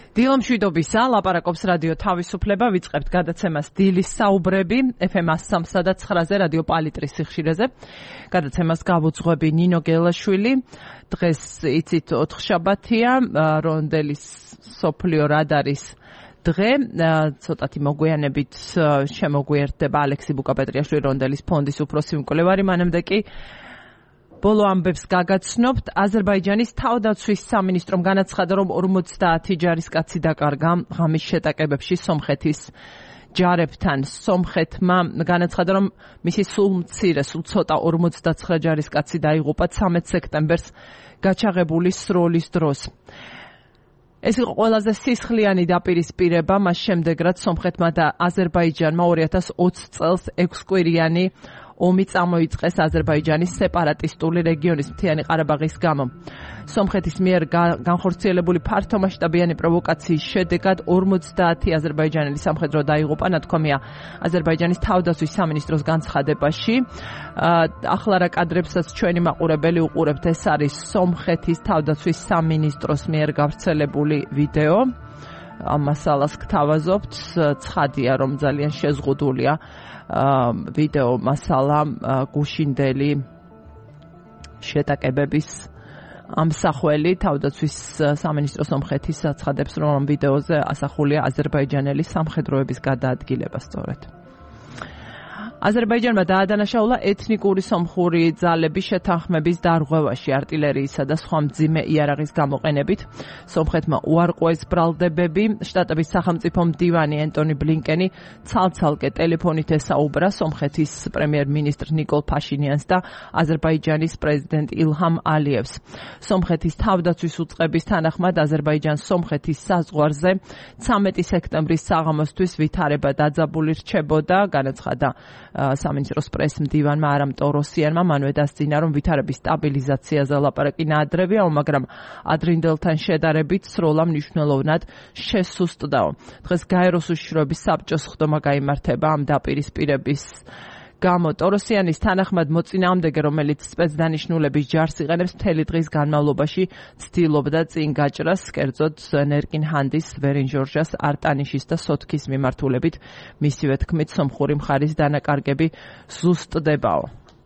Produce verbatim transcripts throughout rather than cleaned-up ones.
დილომშვიდობისა, ლაპარაკობს რადიო თავისუფლება, ვიწყებთ გადაცემას დილის საუბრები, ეფ ემ one oh three და nine-ზე რადიო პალიტრის სიხშირეზე. გადაცემას გავუძღვები ნინო გელაშვილი. დღეს იცით ოთხშაბათია, რონდელის სოფლიო რადარის დღე, ცოტათი მოგვიანებით შემოგვიერთდება ალექსი ბუკაპეტრიაშვილი, რონდელის ფონდის უფროსი მკვლევარი, მანამდე კი ბოლო ამბებს გაგაცნობთ. აზერბაიჯანის თავდაცვის სამინისტრომ განაცხადა, რომ ორმოცდაათი ჯარისკაცი დაკარგა ღამის შეტაკებებში სომხეთის ჯარებთან. სომხეთმა განაცხადა, რომ მისი სულ მცირე, სულ ცოტა ორმოცდაცხრა ჯარისკაცი დაიღუპა ცამეტ სექტემბერს გაჩაღებული სროლის დროს. ეს იყო ყველაზე სისხლიანი დაპირისპირება მას შემდეგ, რაც სომხეთმა და აზერბაიჯანმა ორი ათას ოცი წელს ექვსკვირიანი ომი წამოიწყეს აზერბაიჯანის სეპარატისტული რეგიონის მთიანი ყარაბაღის გამო. სომხეთის მიერ განხორციელებული ფართომასშტაბიანი პროვოკაციის შედეგად ორმოცდაათი აზერბაიჯანელი სამხედრო დაიღუპა, ნათქვამია აზერბაიჯანის თავდაცვის სამინისტროს განცხადებაში. ახლა რა კადრებსაც ჩვენი მაყურებელი უყურებთ, ეს არის სომხეთის თავდაცვის სამინისტროს მიერ გავრცელებული ვიდეო. ამ მასალას გთავაზობთ, ცხადია, რომ ძალიან შეზღუდულია ვიდეო მასალა გუშინდელი შეტაკებების ამსახველი. თავდაცვის სამინისტრო სომხეთის აცხადებს, რომ ამ ვიდეოზე ასახულია აზერბაიჯანელი სამხედროების გადაადგილება სწორედ. აზერბაიჯანმა დაადანაშაულა ეთნიკური სომხური ძალების შეთანხმების დარღვევაში არტილერიისა და სხვა მძიმე იარაღის გამოყენებით. სომხეთმა უარყვეს ბრალდებები. შტატების სახელმწიფო მდივანი ენტონი ბლინკენი ცალ-ცალკე ტელეფონით ესაუბრა სომხეთის პრემიერ-მინისტრ ნიკოლ ფაშინიანს და აზერბაიჯანის პრეზიდენტ ილჰამ ალიევს. სომხეთის თავდაცვის უწყების თანახმად აზერბაიჯანს სომხეთის საზღვარზე ცამეტი სექტემბრის საღამოსთვის ვითარება დაძაბული რჩებოდა, განაცხადა სამინისტროს პრეს-მდივანმა არამ ტოროსიანმა. მანვე დასძინა, რომ ვითარების სტაბილიზაციაზე ლაპარაკი ნაადრევია, მაგრამ ადრინდელთან შედარებით სროლა მნიშვნელოვნად შესუსტდაო. დღეს გაეროს უშიშროების საბჭოს ხდომა გაიმართება ამ დაპირისპირების გამო. ტოროსიანის თანახმად მოწინააღმდეგე, რომელიც სპეცდანიშნულების ჯარს იყენებს, მთელი დღის განმავლობაში ცდილობდა წინ გაჭრას, კერძოდ ნერკინ ჰანდის, ვერინჟორჟას, არტანიშის და სოთქის მიმართულებით. მისივე თქმით, სომხური მხარის დანაკარგები ზუსტდებაო.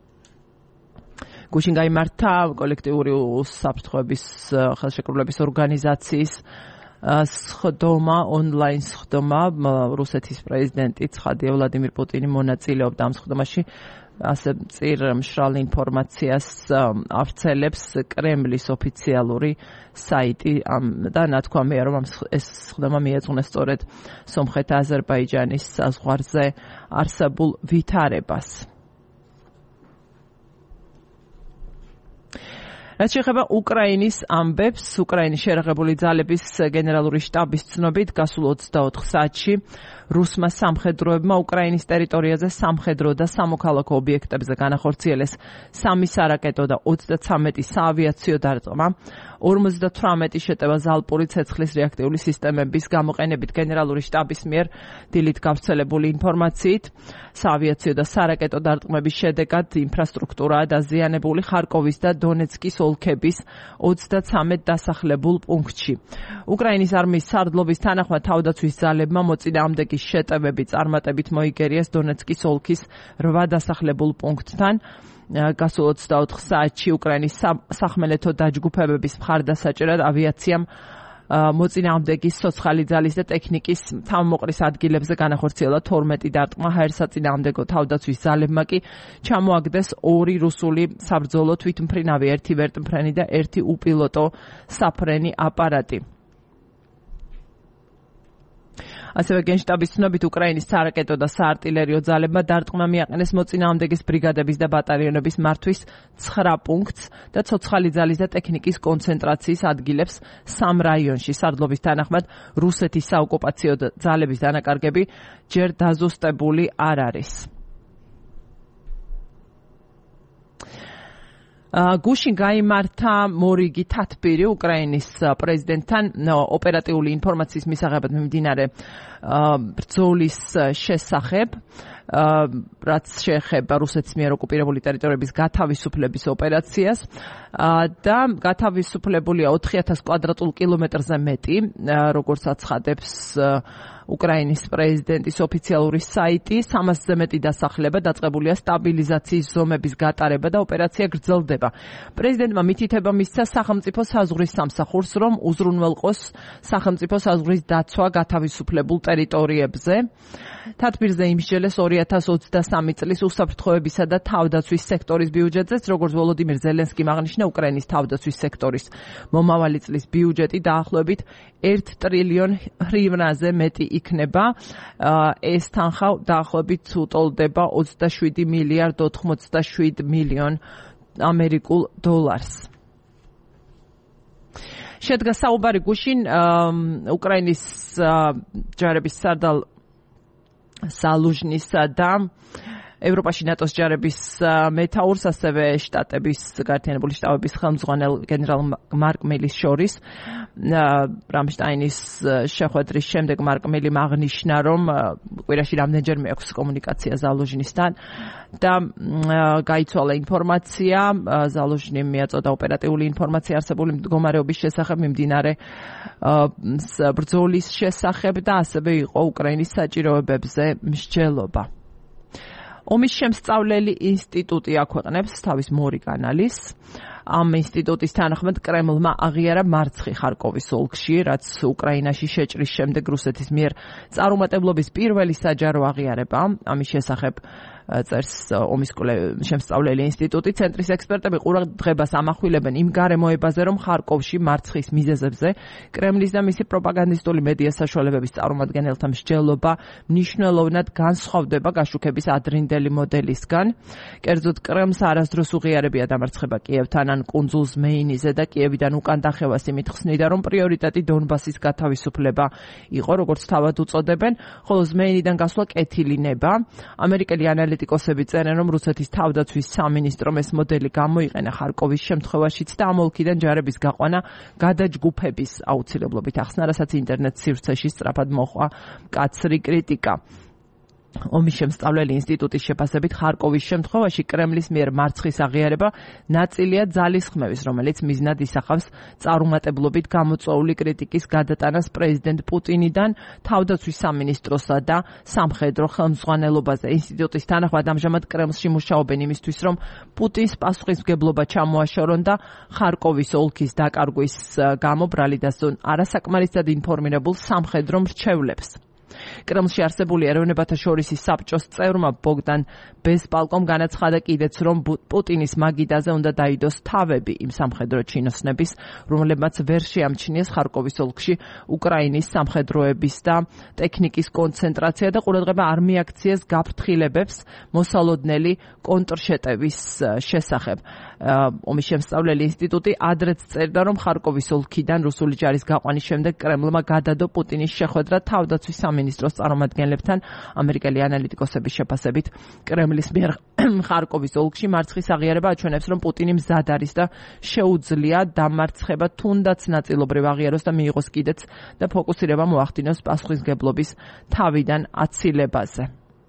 გუშინ გაიმართა კოლექტიური უსაფრთხოების ხელშეკრულების ორგანიზაციის სხდომა, ონლაინ სხდომა. რუსეთის პრეზიდენტი ცხადია ვლადიმირ პუტინი მონაწილეობდა ამ სხდომაში. ასე წირ მშრალ ინფორმაციას ავრცელებს კრემლის ოფიციალური საიტი და ნათქვამია, რომ ეს სხდომა მიეძღვნა სწორედ სომხეთ-აზერბაიჯანის საზღვარზე არსებულ ვითარებას. რაც შეეხება უკრაინის ამბებს, უკრაინის შერაღებული ძალების გენერალური შტაბის ცნობით, გასულ ოცდაოთხ საათში რუსმა სამხედროებმა უკრაინის ტერიტორიაზე სამხედრო და სამოქალაქო ობიექტებზე განახორციელეს სამი სარაკეტო და ოცდაცამეტი საავიაციო დარტყმა. ორმოცდათვრამეტი შეტევა ზალპური ცეცხლის რეაქტიული სისტემების გამოყენებით. გენერალური შტაბის მიერ დილით გავრცელებული ინფორმაციით, საავიაციო და სარაკეტო დარტყმების შედეგად ინფრასტრუქტურაა დაზიანებული ხარკოვის და დონეცკის ოლქების ოცდაცამეტ დასახლებულ პუნქტში. უკრაინის არმიის სარდლობის თანახმად თავდაცვის ძალებმა მოწინააღმდეგის შეტევები წარმატებით მოიგერიეს დონეცკის ოლქის რვა დასახლებულ პუნქტთან. გასულ ოცდაოთხ საათში უკრაინის სახმელეთო დაჯგუფებების მხარდასაჭერად ავიაციამ მოწინააღმდეგის ცოცხალი ძალის და ტექნიკის თავმოყრის ადგილებზე განახორციელა თორმეტი დარტყმა. ჰაერსაწინააღმდეგო თავდაცვის ძალებმა კი ჩამოაგდეს ორი რუსული საბრძოლო თვითმფრინავი, ერთი ვერტმფრენი და ერთი უპილოტო საფრენი აპარატი. ასევე გენშტაბის ცნობით უკრაინის სარაკეტო და საარტილერიო ძალებმა დარტყმა მიაყენეს მოწინააღმდეგის ბრიგადების და ბატალიონების მართვის ცხრა პუნქტს და ცოცხალი ძალის და ტექნიკის კონცენტრაციის ადგილებს სამ რაიონში. სარდლობის თანახმად რუსეთის საოკუპაციო ძალების დანაკარგები ჯერ დაზუსტებული არ არის. გუშინ გაიმართა მორიგი თათბირი უკრაინის პრეზიდენტთან ოპერატიული ინფორმაციის მისაღებად მიმდინარე ბრძოლის შესახებ. რაც შეეხება რუსეთის მიერ ოკუპირებული ტერიტორიების გათავისუფლების ოპერაციას და გათავისუფლებულია ოთხი ათას კვადრატულ კილომეტრზე მეტი, როგორც აცხადებს უკრაინის პრეზიდენტის ოფიციალური საიტი. სამასზე მეტი დასახლება დაწყებულია სტაბილიზაციის ზომების გატარება და ოპერაცია გრძელდება. პრეზიდენტმა მითითება მისცა სახელმწიფო საზღვრის სამსახურს, რომ უზრუნველყოს სახელმწიფო საზღვრის დაცვა გათავისუფლებულ ტერიტორიებზე. თათბირზე იმსჯელეს ორი ათას ოცდასამი წლის უსაფრთხოებისა და თავდაცვის სექტორის ბიუჯეტზეც, როგორც ვოლოდიმირ ზელენსკიმ აღნიშნა, უკრაინის თავდაცვის სექტორის მომავალი წლის ბიუჯეტი დაახლოებით ერთ ტრილიონ ჰრივნაზე მეტი იქნება. ეს თანხა დაახლოებით უტოლდება ოცდაშვიდი მილიარდ ოთხმოცდაშვიდ მილიონ ამერიკულ დოლარს. შედგა საუბარი გუშინ უკრაინის ჯარების სარდალ ზალუჟნისა და ევროპაში ნატოს ჯარების მეთაურს, ასევე შტატების გაერთიანებული შტაბების ხელმძღვანელ გენერალ მარკ მილის შორის. რამშტაინის შეხვედრის შემდეგ მარკ მილიმ აღნიშნა, რომ კვირაში რამდენჯერმე აქვს კომუნიკაცია ზალუჟნისთან და გაიცვალა ინფორმაცია, ზალუჟნიმ მიაწოდა ოპერატიული ინფორმაცია არსებული მდგომარეობის შესახებ, მიმდინარე ბრძოლის შესახებ და ასევე იყო უკრაინის საჭიროებებზე მსჯელობა. ომის შემსწავლელი ინსტიტუტი აქვეყნებს თავის მორი კანალის. ამ ინსტიტუტის თანახმად კრემლმა აღიარა მარცხი ხარკოვის ოლქში, რაც უკრაინაში შეჭრის შემდეგ რუსეთის მიერ წარუმატებლობის პირველი საჯარო აღიარება. ამის შესახებ წერს ომის შემსწავლელი ინსტიტუტი. ცენტრის ექსპერტები ყურადღებას ამახვილებენ იმ გარემოებაზე, რომ ხარკოვში მარცხის მიზეზებზე კრემლის და მისი პროპაგანდისტული მედია საშუალებების წარმომადგენელთა მსჯელობა მნიშვნელოვნად განსხვავდება გაშუქების ადრინდელი მოდელისგან. კერძოდ, კრემლს არასდროს უღიარებია დამარცხება კიევთან ან კუნძულ ზმეინიზე და კიევიდან უკან დახევას იმით ხსნიდა, რომ პრიორიტეტი დონბასის გათავისუფლება იყო, როგორც თავად უწოდებენ, ხოლო ზმეინიდან გასვლა კეთილი ნება. ამერიკელი ანალიტიკოსები წერენ, რომ რუსეთის თავდაცვის სამინისტრომ ეს მოდელი გამოიყენა ხარკოვის შემთხვევაშიც და ამ ოლქიდან ჯარების გაყვანა გადაჯგუფების აუცილებლობით ახსნა, რასაც ინტერნეტ სივრცეში სწრაფად მოჰყვა მკაცრი კრიტიკა. ომის შემსწავლელი ინსტიტუტის შეფასებით ხარკოვის შემთხვევაში კრემლის მიერ მარცხის აღიარება ნაწილია ძალისხმევის, რომელიც მიზნად ისახავს წარუმატებლობით გამოწვეული კრიტიკის გადატანას პრეზიდენტ პუტინიდან თავდაცვის სამინისტროსა და სამხედრო ხელმძღვანელობაზე. ინსტიტუტის თანახმად ამჟამად კრემლში მუშაობენ იმისთვის, რომ პუტინს პასუხისმგებლობა ჩამოაშორონ და ხარკოვის ოლქის დაკარგვის გამო ბრალი დასწონ არასაკმარისად ინფორმირებულ სამხედრო მრჩევლებს. კრემლში არსებული ეროვნებათა შორისი საბჭოს წევრმა ბოგდან ბესპალკომ განაცხადა კიდეც, რომ პუტინის მაგიდაზე უნდა დაიდოს თავები იმ სამხედრო ჩინოსნების, რომლებმაც ვერ შეამჩნიეს ხარკოვის ოლქში უკრაინის სამხედროების და ტექნიკის კონცენტრაცია და ყურადღება არ მიაქციეს გაფრთხილებებს მოსალოდნელი კონტრშეტევის შესახებ. ომის შემსწავლელი ინსტიტუტი ადრეც წერდა, რომ ხარკოვის ოლქიდან რუსული ჯარის გაყვანის შემდეგ კრემლმა გადადო პუტინის შეხვედრა თავდაცვის სამინისტროს წარმომადგენლებთან. ამერიკელი ანალიტიკოსების შეფასებით კრემლის მიერ ხარკოვის ოლქში მარცხის აღიარება აჩვენებს, რომ პუტინი მზად არის და შეუძლია დამარცხება თუნდაც ნაწილობრივ აღიაროს და მიიღოს კიდეც და ფოკუსირება მოახდინოს პასუხისმგებლობის თავიდან აცილებაზე.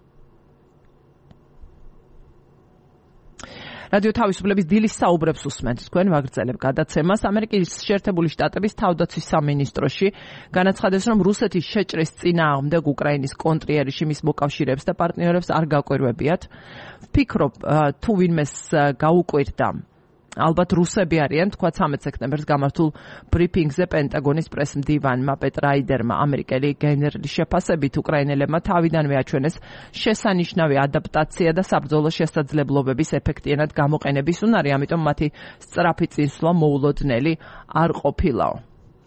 რადიო თავისუფლების დილის საუბრებს უსმენთ თქვენ ვაგრძელებ გადაცემას. ამერიკის შეერთებული შტატების თავდაცვის სამინისტროში განაცხადეს, რომ რუსეთის შეჭრის წინააღმდეგ უკრაინის კონტრიერიში მის მოკავშირეებს და პარტნიორებს არ გაკვირვებიათ. ვფიქრობ, თუ ვინმეს გაუკვირდა, ალბათ რუსები არიან, თქვა ცამეტ სექტემბერს გამართულ ბრიფინგზე პენტაგონის პრესმდივანმა პეტ რაიდერმა. ამერიკელი გენერლის შეფასებით უკრაინელებმა თავიდანვე აჩვენეს შესანიშნავი ადაპტაცია და საბრძოლო შესაძლებლობების ეფექტიანად გამოყენების უნარი, ამიტომ მათი სწრაფი წინსვლა მოულოდნელი არ ყოფილაო.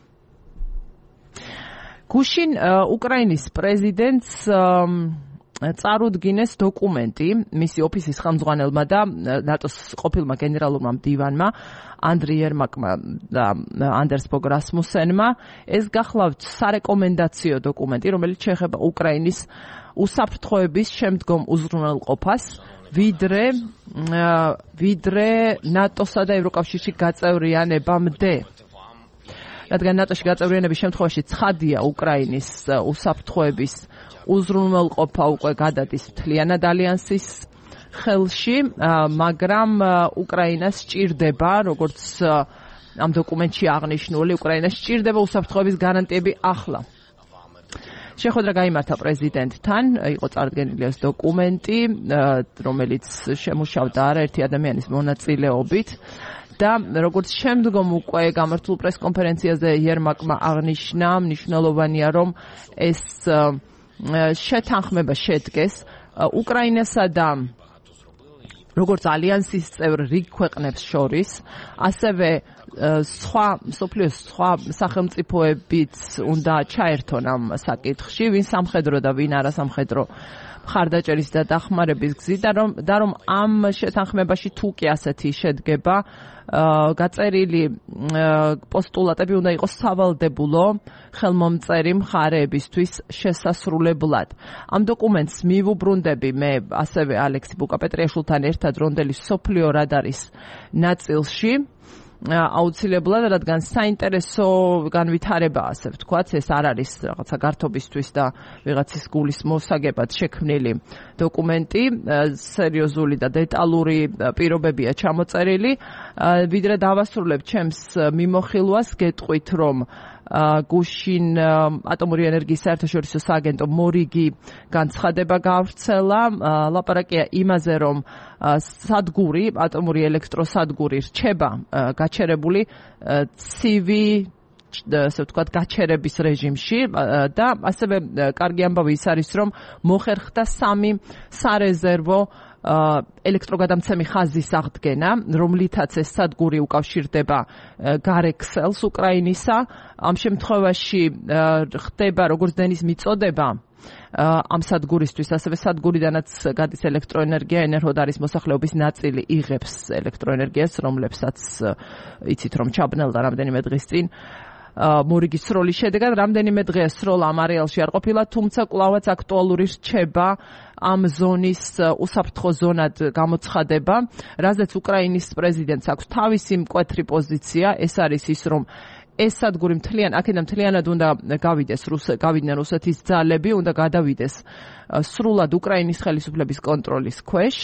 გუშინ უკრაინის პრეზიდენტს წარუდგინეს დოკუმენტი მისი ოფისის ხელმძღვანელმა და ნატოს ყოფილმა გენერალურმა მდივანმა ანდრი ერმაკმა და ანდერს ფოგ რასმუსენმა. ეს გახლავთ სარეკომენდაციო დოკუმენტი, რომელიც შეეხება უკრაინის უსაფრთხოების შემდგომ უზრუნველყოფას, ვიდრე ვიდრე ნატოსა და ევროკავშირში გაწევრიანებამდე. რადგან ნატოში გაწევრიანების შემთხვევაში ცხადია უკრაინის უსაფრთხოების უზრუნველყოფა უკვე გადადის მთლიანად ალიანსის ხელში, მაგრამ უკრაინას სჭირდება, როგორც ამ დოკუმენტში აღნიშნული, უკრაინას სჭირდება უსაფრთხოების გარანტიები ახლა. შეხვედრა გაიმართა პრეზიდენტთან, იყო წარდგენილი ეს დოკუმენტი, რომელიც შემუშავდა არაერთი ადამიანის მონაწილეობით და როგორც შემდგომ უკვე გამართულ პრესკონფერენციაზე იერმაკმა აღნიშნა, მნიშვნელოვანია რომ ეს შეთანხმება შედგეს უკრაინასა და როგორც ალიანსის წევრ რიგ ქვეყნებს შორის, ასევე სხვა მსოფლიოს სხვა სახელმწიფოებიც უნდა ჩაერთონ ამ საკითხში, ვინ სამხედრო და ვინ არასამხედრო მხარდაჭერის და დახმარების გზით და რომ ამ შეთანხმებაში თუ კი ასეთი შედგება, გაწერილი პოსტულატები უნდა იყოს სავალდებულო ხელმომწერი მხარეებისთვის შესასრულებლად. ამ დოკუმენტს მივუბრუნდები მე ასევე ალექსი ბუკაპეტრიაშვილთან ერთად რონდელის მსოფლიო რადარის ნაწილში. აუცილებლად, რადგან საინტერესო განვითარება, ასე ვთქვათ, ეს არ არის რაღაცა გართობისთვის და ვიღაცის გულის მოსაგებად შექმნილი დოკუმენტი, სერიოზული და დეტალური პირობებია ჩამოწერილი. ვიდრე დავასრულებ ჩემს მიმოხილვას, გეტყვით, რომ გუშინ ატომური ენერგიის საერთაშორისო სააგენტო მორიგი განცხადება გავრცელა. ლაპარაკია იმაზე, რომ სადგური, ატომური ელექტროსადგური რჩება გაჩერებული ცივი, ასე ვთქვათ, გაჩერების რეჟიმში და ასევე კარგი ამბავი ის არის, რომ მოხერხდა სამი სარეზერვო ელექტროგადამცემი ხაზის აღდგენა, რომლითაც ეს სადგური უკავშირდება გარეკსელს უკრაინისა. ამ შემთხვევაში ხდება როგორც დენის მიწოდება ამ სადგურისთვის, ასევე სადგურიდანაც გადის ელექტროენერგია, ენერგოდარის მოსახლეობის ნაწილი იღებს ელექტროენერგიას, რომლებსაც იცით რომ ჩაბნელდა რამდენიმე დღის წინ მორიგის სროლის შედეგად. რამდენიმე დღეა სროლა ამ არეალში არ ყოფილა, თუმცა კვლავაც აქტუალური რჩება ამ ზონის უსაფრთხო ზონად გამოცხადება, რაზეც უკრაინის პრეზიდენტს აქვს თავისი მკვეთრი პოზიცია. ეს არის ის, რომ ეს სადგური მთლიან, აქედან მთლიანად უნდა გავიდეს, გავიდნენ რუსეთის ძალები, უნდა გადავიდეს სრულად უკრაინის ხელისუფლების კონტროლის ქვეშ.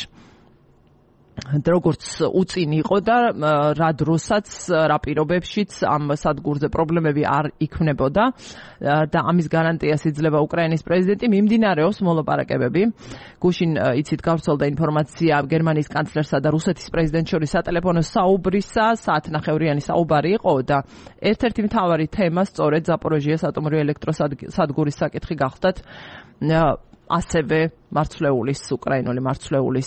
როგორც უწინ იყო და რა დროსაც, რა პირობებშიც ამ სადგურზე პრობლემები არ იქმნებოდა და ამის გარანტიას იძლევა უკრაინის პრეზიდენტი. მიმდინარეობს მოლაპარაკებები. გუშინ იცით გავრცელდა ინფორმაცია გერმანიის კანცლერსა და რუსეთის პრეზიდენტს შორის სატელეფონო საუბრისა, საათნახევრიანი საუბარი იყო და ერთ-ერთი მთავარი თემა სწორედ ზაპოროჟიეს ატომური ელექტროსადგურის საკითხი გახდათ, ასევე მარცვლეულის, უკრაინული მარცვლეულის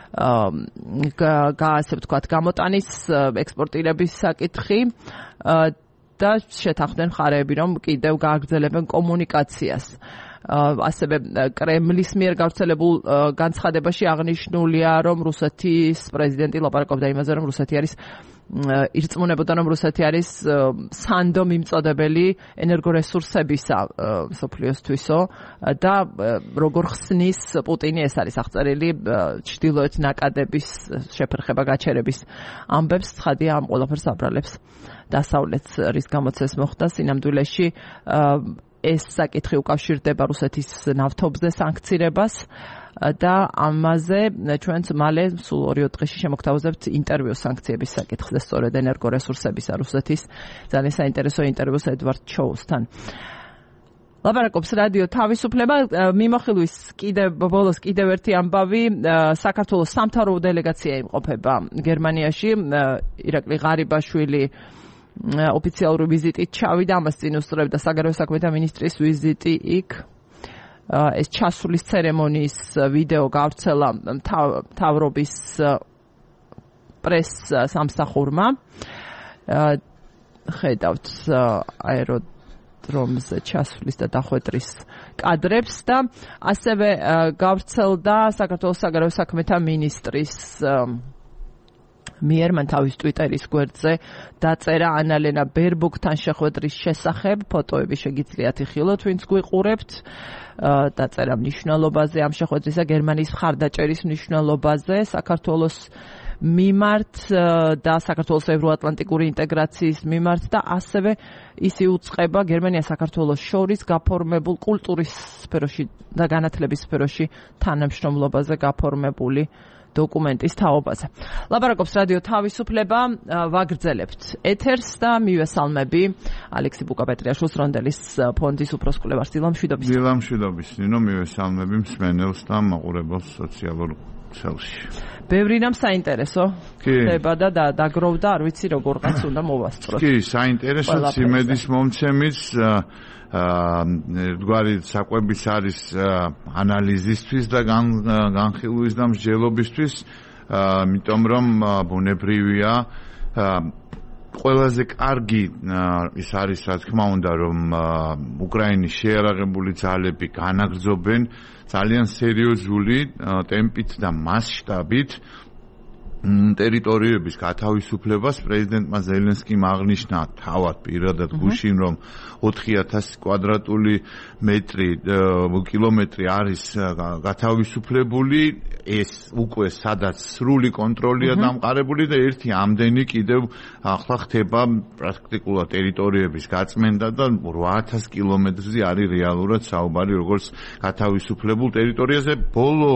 ასე ვთქვათ, გამოტანის, ექსპორტირების საკითხი და შეთანხმდნენ მხარეები, რომ კიდევ გააგრძელებენ კომუნიკაციას. ასევე კრემლის მიერ გავრცელებულ განცხადებაში აღნიშნულია, რომ რუსეთის პრეზიდენტი ლაპარაკობდა იმაზე, რომ რუსეთი არის ირწმუნებოდა, რომ რუსეთი არის სანდო მიმწოდებელი ენერგორესურსებისა მსოფლიოსთვისო და როგორ ხსნის პუტინი, ეს არის აღწერილი ჩრდილოეთ ნაკადების შეფერხება გაჩერების ამბებს, ცხადია ამ ყველაფერს აბრალებს დასავლეთს, რის გამოც ეს მოხდა სინამდვილეში. ეს საკითხი უკავშირდება რუსეთის ნავთობზე სანქცირებას და ამაზე ჩვენც მალე სულ ორი დღეში შემოგთავაზებთ ინტერვიუ სანქციების საკითხზე, სწორედ ენერგორესურსებისა რუსეთის ძალიან საინტერესო ინტერვიუს ედვარდ ჩოუსთან. ლაპარაკობს რადიო თავისუფლება. მიმოხილვის კიდევ ბოლოს კიდევ ერთი ამბავი, საქართველოს სამთავრობო დელეგაცია იმყოფება გერმანიაში, ირაკლი ღარიბაშვილი ოფიციალური ვიზიტით ჩავიდა, ამას წინ უსწრებდა საგარეო საქმეთა მინისტრის ვიზიტი იქ. ეს ჩასვლის ცერემონიის ვიდეო გავრცელა მთავრობის პრეს სამსახურმა. ხედავთ აეროდრომზე ჩასვლის და დახვედრის კადრებს და ასევე გავრცელდა საქართველოს საგარეო საქმეთა მინისტრის მიერ მან თავის ტვიტერის გვერდზე დაწერა ანალენა ბერბოკთან შეხვედრის შესახებ, ფოტოები შეგიძლიათ იხილოთ, ვინც გვიყურებთ. დაწერა მნიშვნელობაზე ამ შეხვედრისა, გერმანიის მხარდაჭერის მნიშვნელობაზე, საქართველოს მიმართ და საქართველოს ევროატლანტიკური ინტეგრაციის მიმართ და ასევე ის იუწყება გერმანია-საქართველოს შორის გაფორმებულ კულტურის სფეროში და განათლების სფეროში თანამშრომლობაზე გაფორმებული დოკუმენტის თაობაზე. ლაპარაკობს რადიო თავისუფლება, ვაგრძელებთ ეთერს და მივესალმები ალექსი ბუკაპეტრიაშვილს რონდელის ფონდის უფროს კვლევარს დილა მშვიდობის. დილა მშვიდობის, ნინო მივესალმები მსმენელს და მაყურებელს სოციალურ ქსელში. ბევრი რამ საინტერესო ხდება და დაგროვდა, არ ვიცი როგორღაც უნდა მოვასწროთ. კი, საინტერესო იმედის მომცემის ერთგვარი საკვების არის ანალიზისთვის და განხილვის და მსჯელობისთვის, იმიტომ რომ ბუნებრივია ყველაზე კარგი ის არის, რა თქმა უნდა, რომ უკრაინის შეიარაღებული ძალები განაგრძობენ ძალიან სერიოზული ტემპით და მასშტაბით ტერიტორიების გათავისუფლებას. პრეზიდენტმა ზელენსკიმ აღნიშნა თავად პირადად გუშინ, რომ ოთხი ათასი კვადრატული მეტრი კილომეტრი არის გათავისუფლებული, ეს უკვე სადაც სრული კონტროლია დამყარებული და ერთი ამდენი კიდევ ახლა ხდება პრაქტიკულად ტერიტორიების გაწმენდა და რვა ათასი კილომეტრზე არის რეალურად საუბარი როგორც გათავისუფლებულ ტერიტორიაზე. ბოლო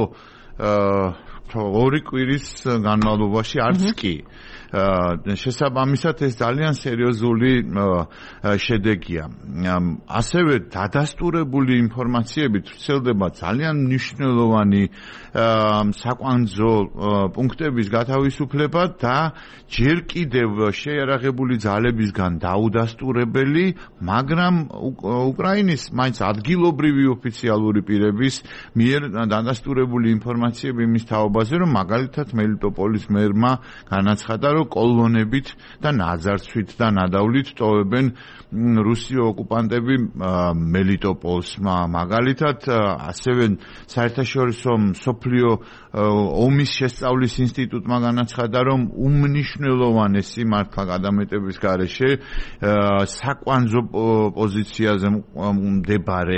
ორი კვირის განმავლობაში არც კი. შესაბამისად ეს ძალიან სერიოზული შედეგია. ასევე დადასტურებული ინფორმაციებით ვრცელდება ძალიან მნიშვნელოვანი საკვანძო პუნქტების გათავისუფლება და ჯერ კიდევ შეიარაღებული ძალებისგან დაუდასტურებელი, მაგრამ უკრაინის მაინც ადგილობრივი ოფიციალური პირების მიერ დადასტურებული ინფორმაციები იმის თაობაზე, რომ მაგალითად მელიტოპოლის მერმა განაცხადა, რომ კოლონებით და ნაძარცვით და ნადავლით ტოვებენ რუსი ოკუპანტები მელიტოპოლს. მაგალითად, ასევე საერთაშორისო მსოფლიო ომის შესწავლის ინსტიტუტმა განაცხადა, რომ უმნიშვნელოვანესი მართლა გადამეტების გარეშე საკვანძო პოზიციაზე მდებარე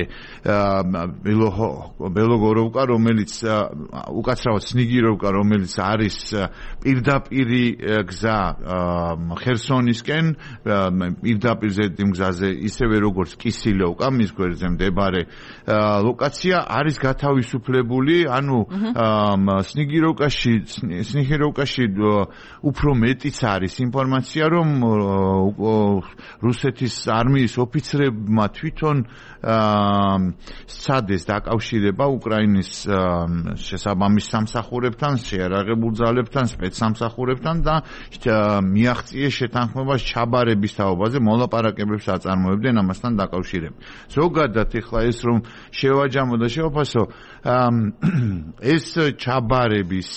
ბელოგოროვკა, რომელიც უკაცრავად სნიგიროვკა, რომელიც არის პირდაპირი გზა ხერსონისკენ, პირდაპირ ზედი მგზაზე, ისევე როგორც კისილოვკა, მის გვერდზე მდებარე ლოკაცია არის გათავისუფლებული. ანუ სნიგიროვკაში სნიგიროვკაში უფრო მეტიც არის ინფორმაცია, რომ რუსეთის არმიის ოფიცრებმა თვითონ სცადეს დაკავშირება უკრაინის შესაბამის სამსახურებთან, შეიარაღებულ ძალებთან, სპეცსამსახურებთან და მიაღწიეს შეთანხმებას ჩაბარების თაობაზე, მოლაპარაკებებს აწარმოებდნენ ამასთან დაკავშირებით. ზოგადად ეხლა ეს რომ შევაჯამო და შევაფასო, ეს ჩაბარების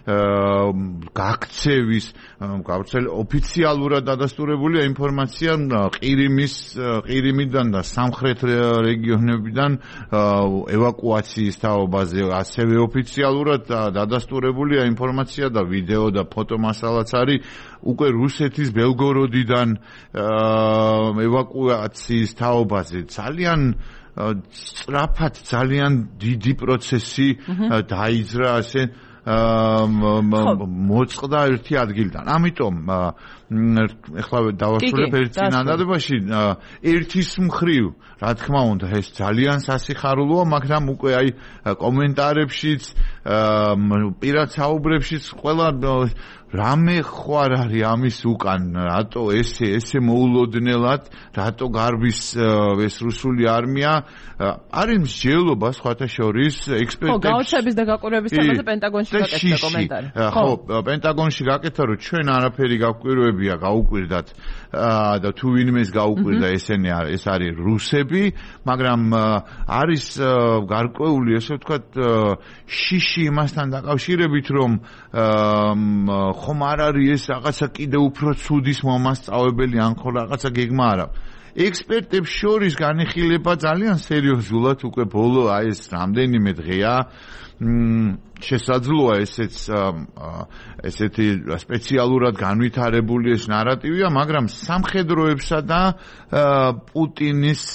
გაქცევის გავრცელი ოფიციალურად დადასტურებულია ინფორმაცია ყირიმის ყირიმიდან და სამხრეთ რეგიონებიდან ევაკუაციის თაობაზე, ასევე ოფიციალურად დადასტურებულია ინფორმაცია და ვიდეო და ფოტომასალაც არის უკვე რუსეთის ბელგოროდიდან ევაკუაციის თაობაზე. ძალიან სწრაფად ძალიან დიდი პროცესი დაიძრა ასე მოწყდა ერთი ადგილიდან. ამიტომ ეხლა დავასრულებ ერთ წინადადებაში, ერთის მხრივ, რა თქმა უნდა, ეს ძალიან სასიხარულოა, მაგრამ უკვე აი კომენტარებშიც, პირად საუბრებშიც ყველა რამე ხوار არის ამის უკან, რატო ესე ესე მოულოდნელად, რატო გარბის ეს რუსული არმია, არის მსჯელობა სხვათა შორის ექსპერტებს. ხო, გაოცების და გაკვირვების თემაზე პენტაგონში გაკეთდა კომენტარი. ხო, პენტაგონში გაკეთდა, რომ ჩვენ არაფერი გაკვირვებია, გაუკვირდათ და თუ ვინმეს გაუკვირდა, ესენი ეს არის რუსები, მაგრამ არის გარკვეული, ესე ვთქვათ, შიში იმასთან დაკავშირებით, რომ ხომ არ არის ეს რაღაცა კიდე უფრო ცუდის მომასწავებელი, ან ხო რაღაცა გეგმა არა. ექსპერტებს შორის განიხილება ძალიან სერიოზულად უკვე ბოლო აი ეს რამდენიმე დღეა. შესაძლოა ესეც ესეთი სპეციალურად განვითარებული ეს ნარატივია, მაგრამ სამხედროებსა და პუტინის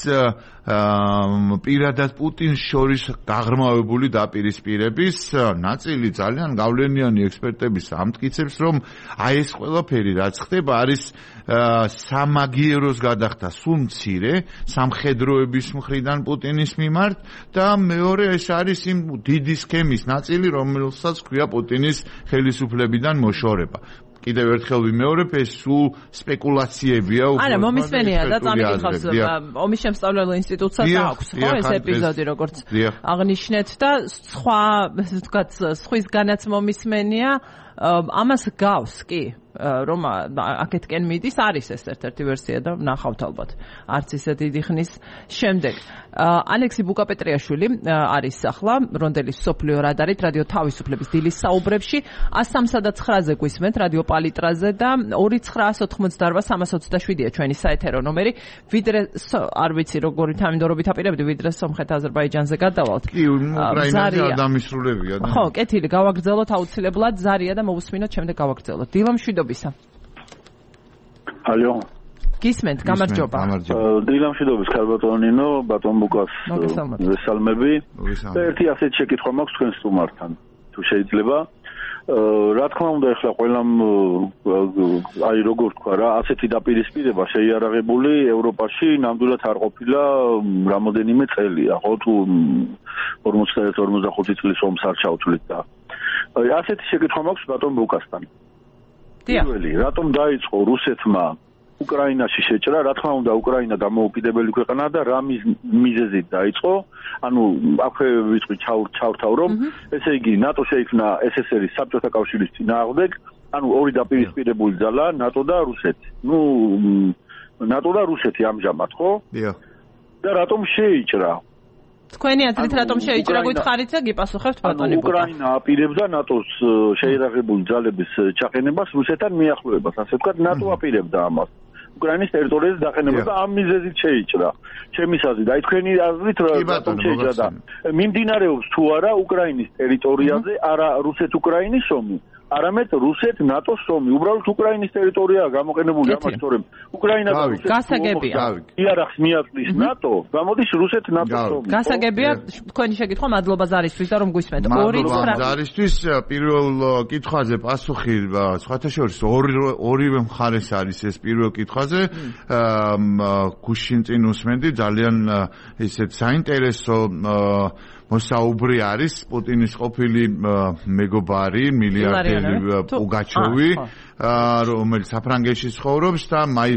პირადად პუტინს შორის გაღრმავებული დაპირისპირების ნაწილი ძალიან გავლენიანი ექსპერტების ამტკიცებს, რომ აი ეს ყველაფერი რაც ხდება არის სამაგიეროს გადახდა სულ მცირე სამხედროების მხრიდან პუტინის მიმართ და მეორე ეს არის იმ დიდი სქემის ნაწილი, რომელსაც ქვია პუტინის ხელისუფლებიდან მოშორება. კიდევ ერთხელ ვიმეორებ, ეს სულ სპეკულაციებია უკვე. არა, მომისმენია და წამიკითხავს ომის შემსწავლელ ინსტიტუტსაც აქვს, ხო, ეს ეპიზოდი როგორც აღნიშნეთ და სხვა, ასე ვთქვათ, სხვის განაც მომისმენია, ამას გავს კი. რომ აქეთკენ მიდის, არის ეს ერთ-ერთი ვერსია და ვნახავთ ალბათ არც ისე დიდი ხნის შემდეგ. ალექსი ბუკაპეტრიაშვილი არის ახლა რონდელის სოფლიო რადარით რადიო თავისუფლების დილის საუბრებში one thirty-nine-ზე გვისმენთ რადიო პალიტრაზე და two nine ოთხმოცდაოთხ სამას ოცდაშვიდია ჩვენი საეთერო ნომერი. ვიდრე არ ვიცი როგორი თანმიმდევრობით აპირებდი, ვიდრე სომხეთ აზერბაიჯანზე გადავალთ. კი, უკრაინაზე ადამიანსრულებია და ხო, კეთილი, გავაგრძელოთ აუცილებლად ზარია და მოვუსმინოთ, შემდეგ გავაგრძელოთ. დილა მშვიდობისა. ალო. გისმენთ, გამარჯობა. დილა მშვიდობის ქალბატონინო, ბატონ ბუკას ვესალმები. და ერთი ასეთი შეკითხვა მაქვს თქვენ სტუმართან, თუ შეიძლება. რა თქმა უნდა, ახლა ყველამ აი როგორ თქვა რა, ასეთი დაპირისპირება შეიარაღებული ევროპაში ნამდვილად არ ყოფილა რამოდენიმე წელია, ხო, თუ ორმოცდაერთი ორმოცდახუთი წლის ომს არ ჩავთვლით და ასეთი შეკითხვა მაქვს ბატონ ბუკასთან. პირველი, რატომ დაიწყო რუსეთმა უკრაინაში შეჭრა? რა თქმა უნდა, უკრაინა დამოუკიდებელი ქვეყანაა და რა მიზეზით დაიწყო? ანუ აქვე ვიწყი ჩავრთავ, რომ ესე იგი ნატო შეიქმნა ეს ეს эр-ის საბჭოთა კავშირის წინააღმდეგ, ანუ ორი დაპირისპირებული ძალა ნატო და რუსეთი. ნუ ნატო და რუსეთი ამჟამად, ხო? დიახ. და რატომ შეიჭრა? თქვენი აზრით რატომ შეიჭრა გითხარით და გიპასუხებთ ბატონი ბუკა. უკრაინა აპირებდა ნატოს შეიარაღებული ძალების ჩაყენებას რუსეთთან მიახლოებას, ასე ვთქვათ, ნატო აპირებდა ამას. უკრაინის ტერიტორიაზე დაყენებას და ამ მიზეზით შეიჭრა. ჩემის აზრით, აი თქვენი აზრით რატომ შეიჭრა და მიმდინარეობს თუ არა უკრაინის ტერიტორიაზე არა რუსეთ-უკრაინის ომი, არამედ რუსეთ-ნატოს ომი. უბრალოდ უკრაინის ტერიტორიაა გამოყენებული ამას, თორემ უკრაინა და რუსეთი გასაგებია. იარაღს მიაწვის ნატო, გამოდის რუსეთ-ნატოს ომი. გასაგებია, თქვენი შეკითხვა მადლობა ზარისთვის და რომ გვისმენთ. ორი მადლობა ზარისთვის. პირველ კითხვაზე პასუხი სხვათა შორის ორივე მხარეს არის ეს პირველ კითხვაზე. გუშინ წინ უსმენდი ძალიან ისეთ საინტერესო მოსაუბრი არის პუტინის ყოფილი მეგობარი მილიარდერი პუგაჩოვი, რომელიც საფრანგეთში ცხოვრობს და მაი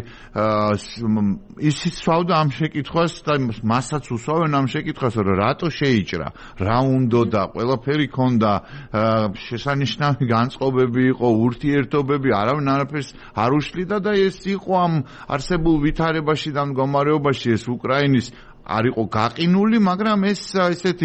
ისიც სვავდა ამ შეკითხვას და მასაც უსვავენ ამ შეკითხვას, რომ რატო შეიჭრა, რა უნდა და ყველაფერი ქონდა, შესანიშნავი განწყობები იყო, ურთიერთობები, არავინ არაფერს არ უშლიდა და ეს იყო ამ არსებულ ვითარებაში და მდგომარეობაში ეს უკრაინის არ იყო გაყინული, მაგრამ ეს ესეთი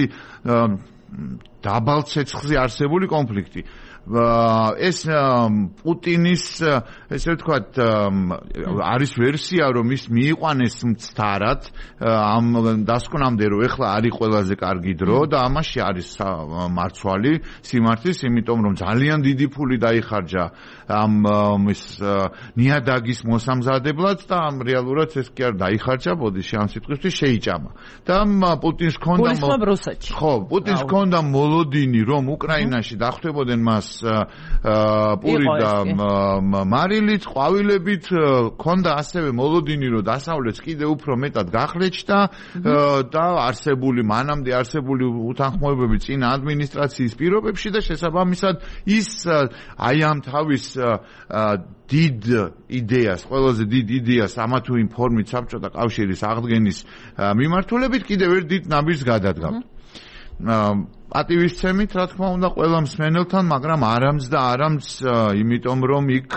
დაბალ ცეცხლზე არსებული კონფლიქტი. ეს პუტინის ესე ვთქვათ არის ვერსია, რომ ის მიიყვანეს მცდარად ამ დასკვნამდე, რომ ეხლა არის ყველაზე კარგი დრო და ამაში არის მარცვალი სიმართლის, იმიტომ რომ ძალიან დიდი ფული დაიხარჯა ამ ის ნიადაგის მოსამზადებლად და ამ რეალურად ეს კი არ დაიხარჯა, ბოდიში ამ სიტყვისთვის შეიჭამა. და პუტინს ჰქონდა ხო, პუტინს ჰქონდა მოლოდინი, რომ უკრაინაში დახვდებოდნენ მას პური და მარილით, ყვავილებით, ქონდა ასევე მოლოდინი, რომ დასავლეთს კიდევ უფრო მეტად გახლეჩდა და არსებული მანამდე არსებული უთანხმოებები წინა ადმინისტრაციის პირობებში და შესაბამისად ის აი ამ თავის დიდ იდეას, ყველაზე დიდ იდეას ამა თუ იმ ფორმით საბჭოთა კავშირის აღდგენის მიმართულებით კიდევ ერთ დიდ ნაბიჯს გადადგამთ. პატივისცემით, რა თქმა უნდა, ყველა მსმენელთან, მაგრამ არამც და არამც, იმიტომ რომ იქ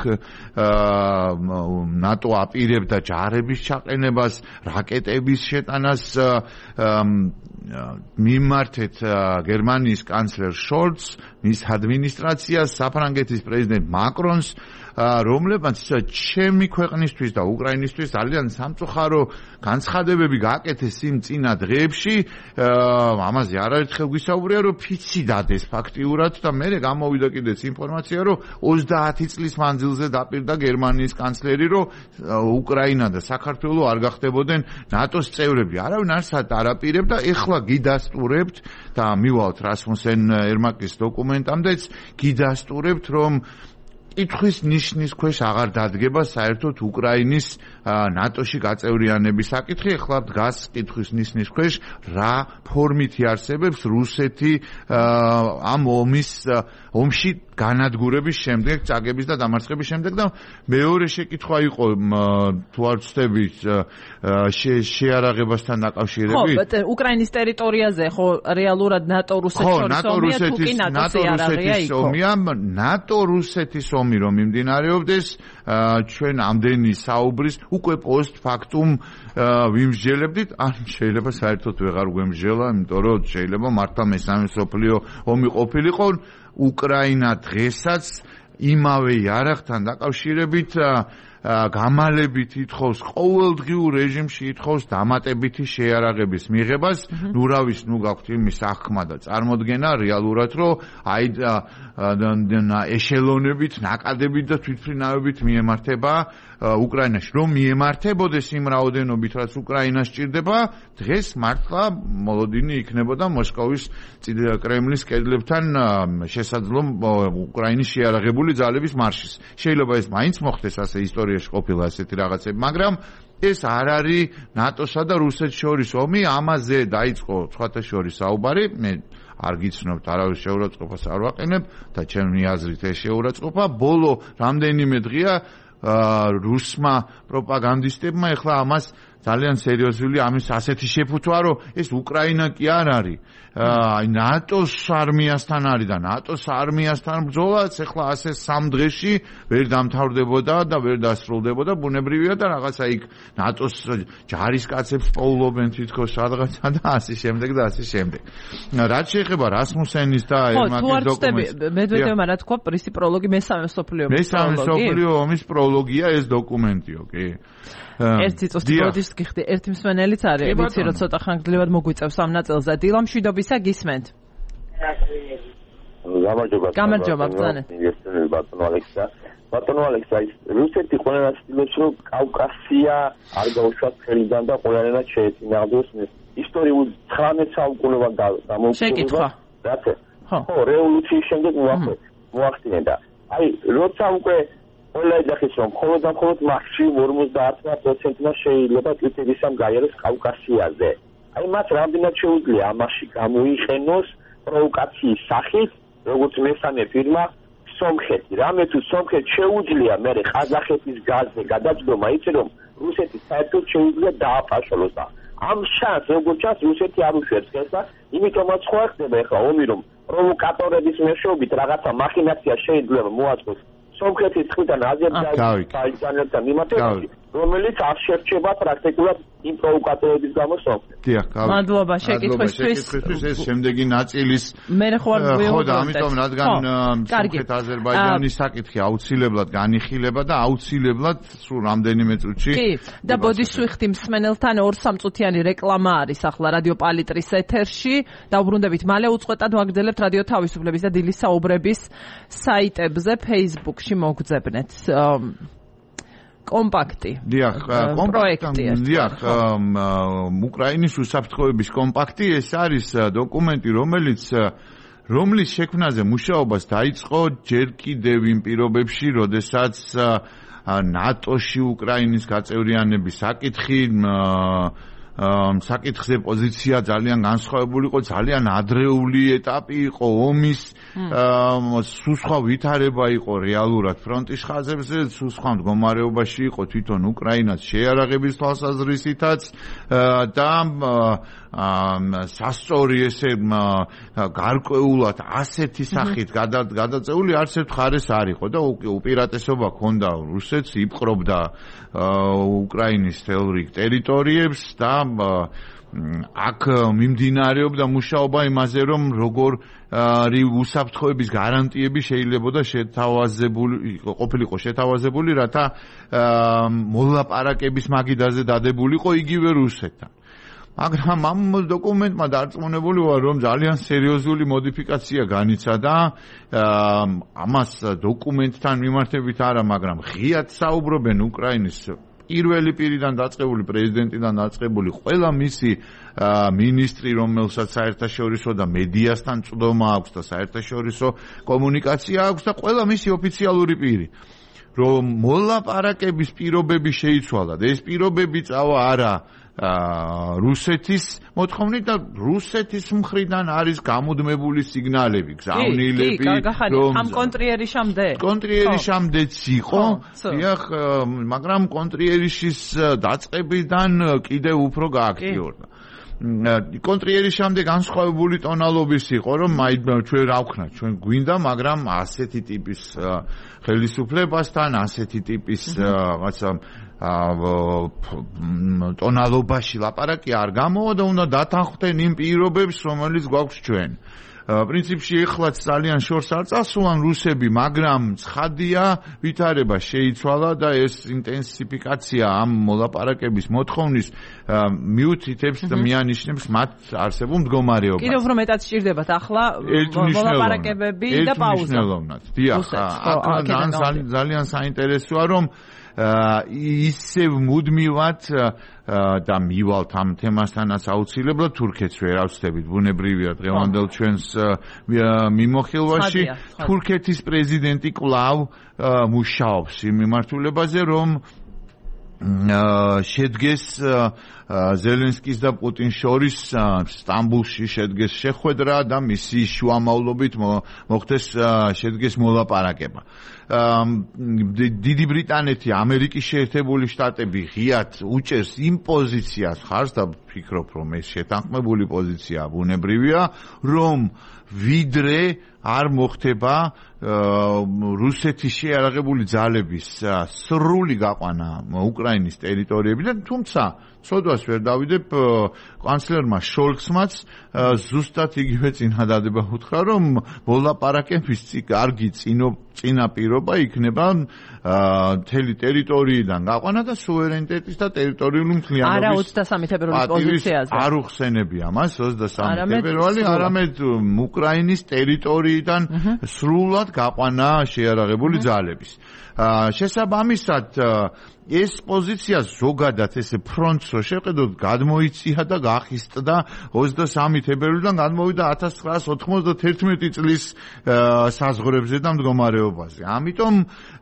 ნატო აპირებდა ჯარების ჩაყენებას, რაკეტების შეტანას, მიმართეთ გერმანიის კანცლერ შოლცს, მის ადმინისტრაციას, საფრანგეთის პრეზიდენტ მაკრონს, რომლებმაც ჩემი ქვეყნისთვის და უკრაინისთვის ძალიან სამწუხარო განცხადებები გააკეთეს იმ წინა დღეებში, ამაზე არაერთხელ გვისაუბრია რომ ფიცი დადეს ფაქტიურად და მე გამოვიდა კიდეც ინფორმაცია, რომ ოცდაათი წლის მანძილზე დაპირდა გერმანიის კანცლერი, რომ უკრაინა და საქართველო არ გახდებოდნენ ნატოს წევრები. არავინ არსად არ აპირებდა, ეხლა გიდასტურებთ და მივალთ რასმუსენ ერმაკის დოკუმენტამდეც გიდასტურებთ, რომ კითხვის ნიშნის ქვეშ აღარ დადგება საერთოდ უკრაინის ნატოში გაწევრიანების საკითხი. ეხლა დგას კითხვის ნიშნის ქვეშ რა ფორმით იარსებებს რუსეთი ამ ომის ომში განადგურების შემდეგ, წაგების და დამარცხების შემდეგ და მეორე შეკითხვა იყო თუ არ ვცდებით შეარაღებასთან დაკავშირებით. ხო, უკრაინის ტერიტორიაზე ხო რეალურად ნატო-რუსეთის შორის ომია თუ კი ნატოს იარაღია იქ. ნატო-რუსეთის ომი რომ მიმდინარეობდეს, ჩვენ ამდენი საუბრის უკვე პოსტ-ფაქტუმ ვიმსჯელებდით, ან შეიძლება საერთოდ ვეღარ გვემსჯელა, იმიტომ რომ შეიძლება მართლა მესამე მსოფლიო ომი ყოფილიყო. უკრაინა დღესაც იმავე იარაღთან დაკავშირებით გამალებით ითხოვს, ყოველდღიურ რეჟიმში ითხოვს დამატებითი შეიარაღების მიღებას. ნუ რავის, ნუ გაქვთ იმის აღქმა და წარმოდგენა რეალურად, რომ აი ეშელონებით, ნაკადებით და თვითმფრინავებით მიემართება უკრაინაში. რომ მიემართებოდეს იმ რაოდენობით, რაც უკრაინას სჭირდება, დღეს მართლა მოლოდინი იქნებოდა მოსკოვის კრემლის კედლებთან შესაძლო უკრაინის შეიარაღებული ძალების მარშის. შეიძლება ეს მაინც მოხდეს, ასე ისტორიაში ყოფილა ასეთი რაღაცები, მაგრამ ეს არ არის ნატოსა და რუსეთს შორის ომი, ამაზე დაიწყო სხვათა შორის საუბარი. მე არ გიცნობთ, არავის შეურაცხყოფას არ ვაყენებ და ჩემი აზრით ეს შეურაცხყოფა ბოლო რამდენიმე დღეა რუსმა პროპაგანდისტებმა ეხლა ამას ძალიან სერიოზული ამის ასეთი შეფუთვა, რომ ეს უკრაინა კი არ არის აი ნატოს არმიასთან არის და ნატოს არმიასთან ბრძოლაც ეხლა ასე სამ დღეში ვერ დამთავრდებოდა და ვერ დასრულდებოდა. ბუნებრივია და რაღაცა იქ ნატოს ჯარისკაცებს პოულობენ თითქოს სადღაცა და ასე შემდეგ და ასე შემდეგ. რაც შეეხება რასმუსენის და ერმაკის დოკუმენტს, მედვედევმა რა თქვა, პრისი პროლოგი მესამე მსოფლიო ომის პროლოგი. მესამე მსოფლიო ომის პროლოგია ეს დოკუმენტიო, კი. ერთი წუთი ბოდიშს გიხდი, ერთი მსმენელიც არის, ვიცი რომ ცოტა ხანგრძლივად მოგვიწევს ამ ნაწილზე. დილა მშვიდობისა, გისმენთ. გამარჯობა. გამარჯობა, ბრძანე. ბატონო ალექსა. ბატონო ალექსა, რუსეთი ყველა ცდილობს, რომ კავკასია არ გაუშვათ ხელიდან და ყველანაირად შეეწინააღმდეგოს ისტორიულ ცხრამეტ საუკუნეებად დამოუკიდებელ. შეკითხვა. რატო? ხო, რევოლუციის შემდეგ მოახდინა და აი როცა უკვე ყველა ეძახის რომ მხოლოდ და მხოლოდ მაქსიმუმ ორმოცდაათი პროცენტმა შეიძლება ტვიტერისამ გაიაროს კავკასიაზე. აი მათ რამდენად შეუძლია ამაში გამოიყენოს პროვოკაციის სახით, როგორც მესამე ფირმა სომხეთი. რამე თუ სომხეთს შეუძლია მე ყაზახეთის გაზზე გადაჯდომა, იცი რომ რუსეთი საერთოდ შეუძლია დააპაშალოს და ამ შანსს როგორც ჩანს რუსეთი არ უშვებს ხელს და იმიტომაც ხო ხდება ახლა ომი რომ პროვოკატორების მეშვეობით რაღაცა მახინაცია შეიძლება მოაწყოს სომხეთის ტყვიდან აზერბაიჯანთან მიმართებაში, რომელიც არ შერჩება პრაქტიკულად იმ პროვოკატორების გამო სომხეთს. დიახ, მადლობა შეკითხვისთვის. ეს შემდეგი ნაწილის მე ხო არ ვიუღებ. ხო და ამიტომ რადგან სომხეთ-აზერბაიჯანის საკითხი აუცილებლად განიხილება და აუცილებლად სულ რამდენიმე წუთში. კი, და ბოდიშს ვიხდი მსმენელთან ორ სამ წუთიანი რეკლამა არის ახლა რადიო პალიტრის ეთერში. დაუბრუნდებით მალე უწყვეტად ვაგრძელებთ რადიო თავისუფლების და დილის საუბრების საიტებზე, Facebook-ში მოგძებნეთ. კომპაქტი. დიახ, კომპაქტი. დიახ, უკრაინის უსაფრთხოების კომპაქტი ეს არის დოკუმენტი, რომელიც რომლის შექმნაზე მუშაობას დაიწყო ჯერ კიდევ იმ პირობებში, როდესაც ნატოში უკრაინის გაწევრიანების საკითხი საკითხზე პოზიცია ძალიან განსხვავებული იყო, ძალიან ადრეული ეტაპი იყო ომის, სულ სხვა ვითარება იყო რეალურად ფრონტის ხაზებზე, სულ სხვა მდგომარეობაში იყო თვითონ უკრაინას შეიარაღების თვალსაზრისითაც და სასწორი ესე გარკვეულად ასეთი სახით გადაწეული არც ერთ მხარეს არ იყო და უპირატესობა ჰქონდა რუსეთს, იპყრობდა უკრაინის თეორიულ ტერიტორიებს და აქ მიმდინარეობდა მუშაობა იმაზე, რომ როგორ უსაფრთხოების გარანტიები შეიძლებოდა შეთავაზებული ყოფილიყო შეთავაზებული, რათა მოლაპარაკების მაგიდაზე დადებულიყო იგივე რუსეთთან. მაგრამ ამ დოკუმენტმა დარწმუნებული ვარ, რომ ძალიან სერიოზული მოდიფიკაცია განიცადა ამას დოკუმენტთან მიმართებით არა, მაგრამ ღიად საუბრობენ უკრაინის პირველი პირიდან დაწყებული, პრეზიდენტიდან დაწყებული ყველა მისი მინისტრი, რომელსაც საერთაშორისო და მედიასთან წვდომა აქვს და საერთაშორისო კომუნიკაცია აქვს და ყველა მისი ოფიციალური პირი, რომ მოლაპარაკების პირობები შეიცვალა და ეს პირობები წავა არა რუსეთის მოთხოვნით და რუსეთის მხრიდან არის გამუდმებული სიგნალები, გზავნილები, რომ ამ კონტრიერის შემდეგ კონტრიერის შემდეგაც იყო, დიახ, მაგრამ კონტრიერიშის დაწყებიდან კიდევ უფრო გააქტიურდა. კონტრიერის შემდეგ განსხვავებული ტონალობის იყო, რომ ჩვენ რა ვქნათ, ჩვენ გვინდა, მაგრამ ასეთი ტიპის ხელისუფლებასთან, ასეთი ტიპის რაღაცა ტონალობაში ლაპარაკი არ გამოვა და უნდა დათანხმდენ იმ პირობებს, რომელიც გვაქვს ჩვენ. პრინციპში ეხლაც ძალიან შორს არ წასულან რუსები, მაგრამ ცხადია, ვითარება შეიცვალა და ეს ინტენსიფიკაცია ამ მოლაპარაკების მოთხოვნის მიუთითებს და მიანიშნებს მათ არსებულ მდგომარეობას. კიდევ უფრო მეტად სჭირდებათ ახლა მოლაპარაკებები და პაუზა. დიახ, აქ ძალიან საინტერესოა, რომ ისევ მუდმივად და მივალთ ამ თემასთანაც აუცილებლად თურქეთს ვერ ავსდებით, ბუნებრივია დღევანდელ ჩვენს მიმოხილვაში. თურქეთის პრეზიდენტი კვლავ მუშაობს იმ მიმართულებაზე, რომ შედგეს ზელენსკის და პუტინს შორის სტამბულში შედგეს შეხვედრა და მისი შუამავლობით მოხდეს შედგეს მოლაპარაკება. დიდი ბრიტანეთი, ამერიკის შეერთებული შტატები ღიად უჭერს იმ პოზიციას ხარს და ვფიქრობ, რომ ეს შეთანხმებული პოზიცია ბუნებრივია, რომ ვიდრე არ მოხდება რუსეთის შეიარაღებული ძალების სრული გაყვანა უკრაინის ტერიტორიებიდან, თუმცა ცოდვას ვერ დავიდებ, კანცლერმა შოლცმაც ზუსტად იგივე წინადადება უთხრა, რომ მოლაპარაკების კარგი წინა პირობა იქნება მთელი ტერიტორიიდან გაყვანა და სუვერენიტეტის და ტერიტორიული მთლიანობის არა ოცდასამი თებერვლის პოზიციაზე არ უხსენებია მას ოცდასამი თებერვალი, არამედ უკრაინის ტერიტორიიდან სრულად გაყვანა შეიარაღებული ძალების. შესაბამისად ეს პოზიცია ზოგადად ესე ფრონტს რო შევხედოთ, გადმოიწია და გახისტდა ოცდასამი თებერვლიდან, გადმოვიდა ათას ცხრაას ოთხმოცდათერთმეტი წლის საზღვრებზე და მდგომარეობაზე. ამიტომ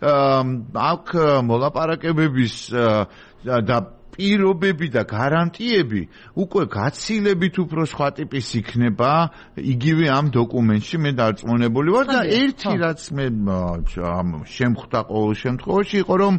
აქ მოლაპარაკებების და პირობები და გარანტიები უკვე გაცილებით უფრო სხვა ტიპის იქნება იგივე ამ დოკუმენტში მე დარწმუნებული ვარ და ერთი რაც მე შემხვდა ყოველ შემთხვევაში იყო, რომ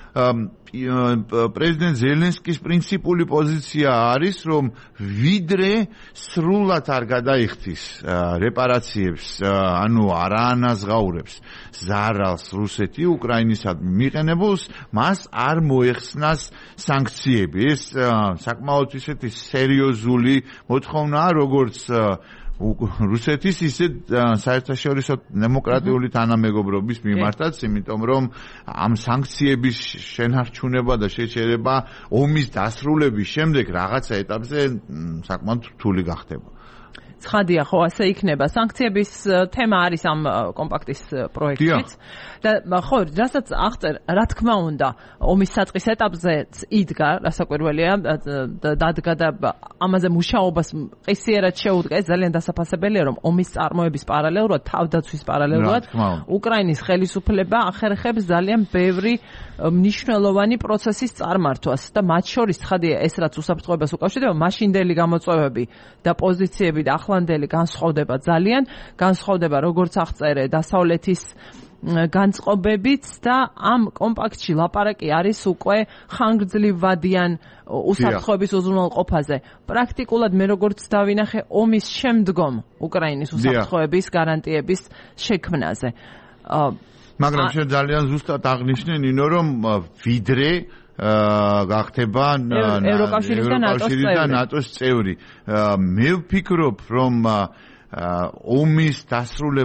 პრეზიდენტ ზელენსკის პრინციპული პოზიცია არის, რომ ვიდრე სრულად არ გადაიხდის რეპარაციებს, ანუ არ აანაზღაურებს ზარალს რუსეთი უკრაინისადმი მიყენებულს, მას არ მოეხსნას სანქციები. ეს საკმაოდ ისეთი სერიოზული მოთხოვნაა, როგორც რუსეთის ისე საერთაშორისო დემოკრატიული თანამეგობრობის მიმართაც, იმიტომ რომ ამ სანქციების შენარჩუნება და შეჩერება ომის დასრულების შემდეგ რაღაცა ეტაპზე საკმაოდ რთული გახდება. ცხადია, ხო, ასე იქნება. სანქციების თემა არის ამ კომპაქტის პროექტიც და ხო, რასაც აღწერ, რა თქმა უნდა, ომის საწყის ეტაპზეც იდგა, რასაკვირველია, დადგა და ამაზე მუშაობას ყისიერად შეუდგა. ეს ძალიან დასაფასებელია, რომ ომის წარმოების პარალელურად, თავდაცვის პარალელურად უკრაინის ხელისუფლება ახერხებს ძალიან ბევრი მნიშვნელოვანი პროცესის წარმართვას და მათ შორის ცხადია ეს რაც უსაფრთხოებას უკავშირდება, მაშინდელი გამოწვევები და პოზიციები და ახლანდელი განსხვავდება ძალიან, განსხვავდება როგორც აღწერე დასავლეთის განწყობებიც და ამ კომპაქტში ლაპარაკი არის უკვე ხანგრძლივადიან უსაფრთხოების უზრუნველყოფაზე. პრაქტიკულად მე როგორც დავინახე ომის შემდგომ უკრაინის უსაფრთხოების გარანტიების შექმნაზე. მაგრამ შენ ძალიან ზუსტად აღნიშნე, ნინო, რომ ვიდრე გახდება ევროკავშირის და ნატოს წევრი. მე ვფიქრობ, რომ ომის დასრულებას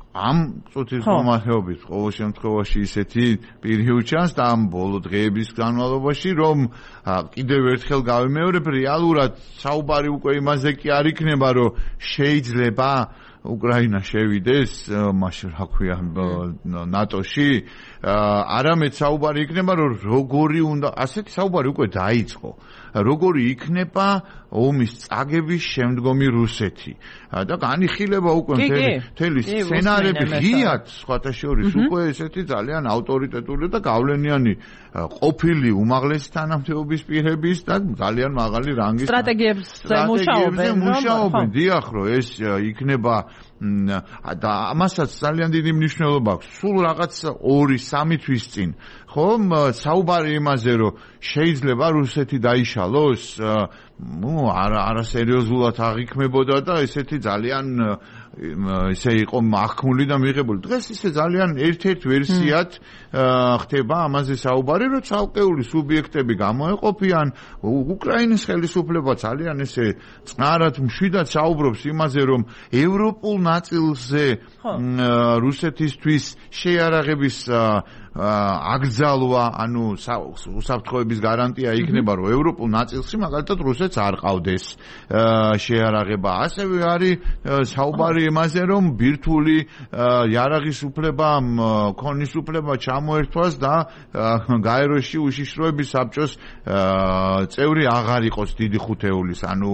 ამ წუთის გამართლებით ყოველ შემთხვევაში ისეთი პირი უჩანს და ამ ბოლო დღეების განმავლობაში რომ კიდევ ერთხელ გავიმეორებ რეალურად საუბარი უკვე იმაზე კი არ იქნება რომ შეიძლება უკრაინა შევიდეს მაშინ რა ქვია ნატოში არამედ საუბარი იქნება რომ როგორი უნდა ასეთი საუბარი უკვე დაიწყო როგორი იქნება ომის წაგების შემდგომი რუსეთი და განიხილება უკვე მთელი მთელი სცენარები ღიად სხვათა შორის უკვე ესეთი ძალიან ავტორიტეტული და გავლენიანი ყოფილი უმაღლესი თანამდებობის პირების და ძალიან მაღალი რანგის სტრატეგიებზე მუშაობენ მუშაობენ დიახ რომ ეს იქნება და ამასაც ძალიან დიდი მნიშვნელობა აქვს სულ რაღაც ორი სამი თვის წინ ხომ საუბარი იმაზე რომ შეიძლება რუსეთი დაიშალოს ну არა არა სერიოზულად აღიქმებოდა და ესეთი ძალიან ესე იყო ახმული და მიღებული დღეს ისე ძალიან ერთ-ერთ ვერსიად ხდება ამაზე საუბარი რომ ცალკეული სუბიექტები გამოეყოფიან უკრაინის ხელისუფლება ძალიან ესე წყნარად მშვიდად საუბრობს იმაზე რომ ევროპულ ნაწილზე რუსეთისთვის შეიარაღების აგზალვა ანუ უსაფრთხოების გარანტია იქნება რომ ევროპულ ნაწილში მაგალითად რუსეთს არ ყავდეს შეიარაღება ასევე არის საუბარი იმაზე რომ ბირთვული იარაღის უფლება ქონის უფლება ჩამოერთვას და გაეროში უშიშროების საბჭოს წევრი აღარ იყოს დიდი ხუთეულის ანუ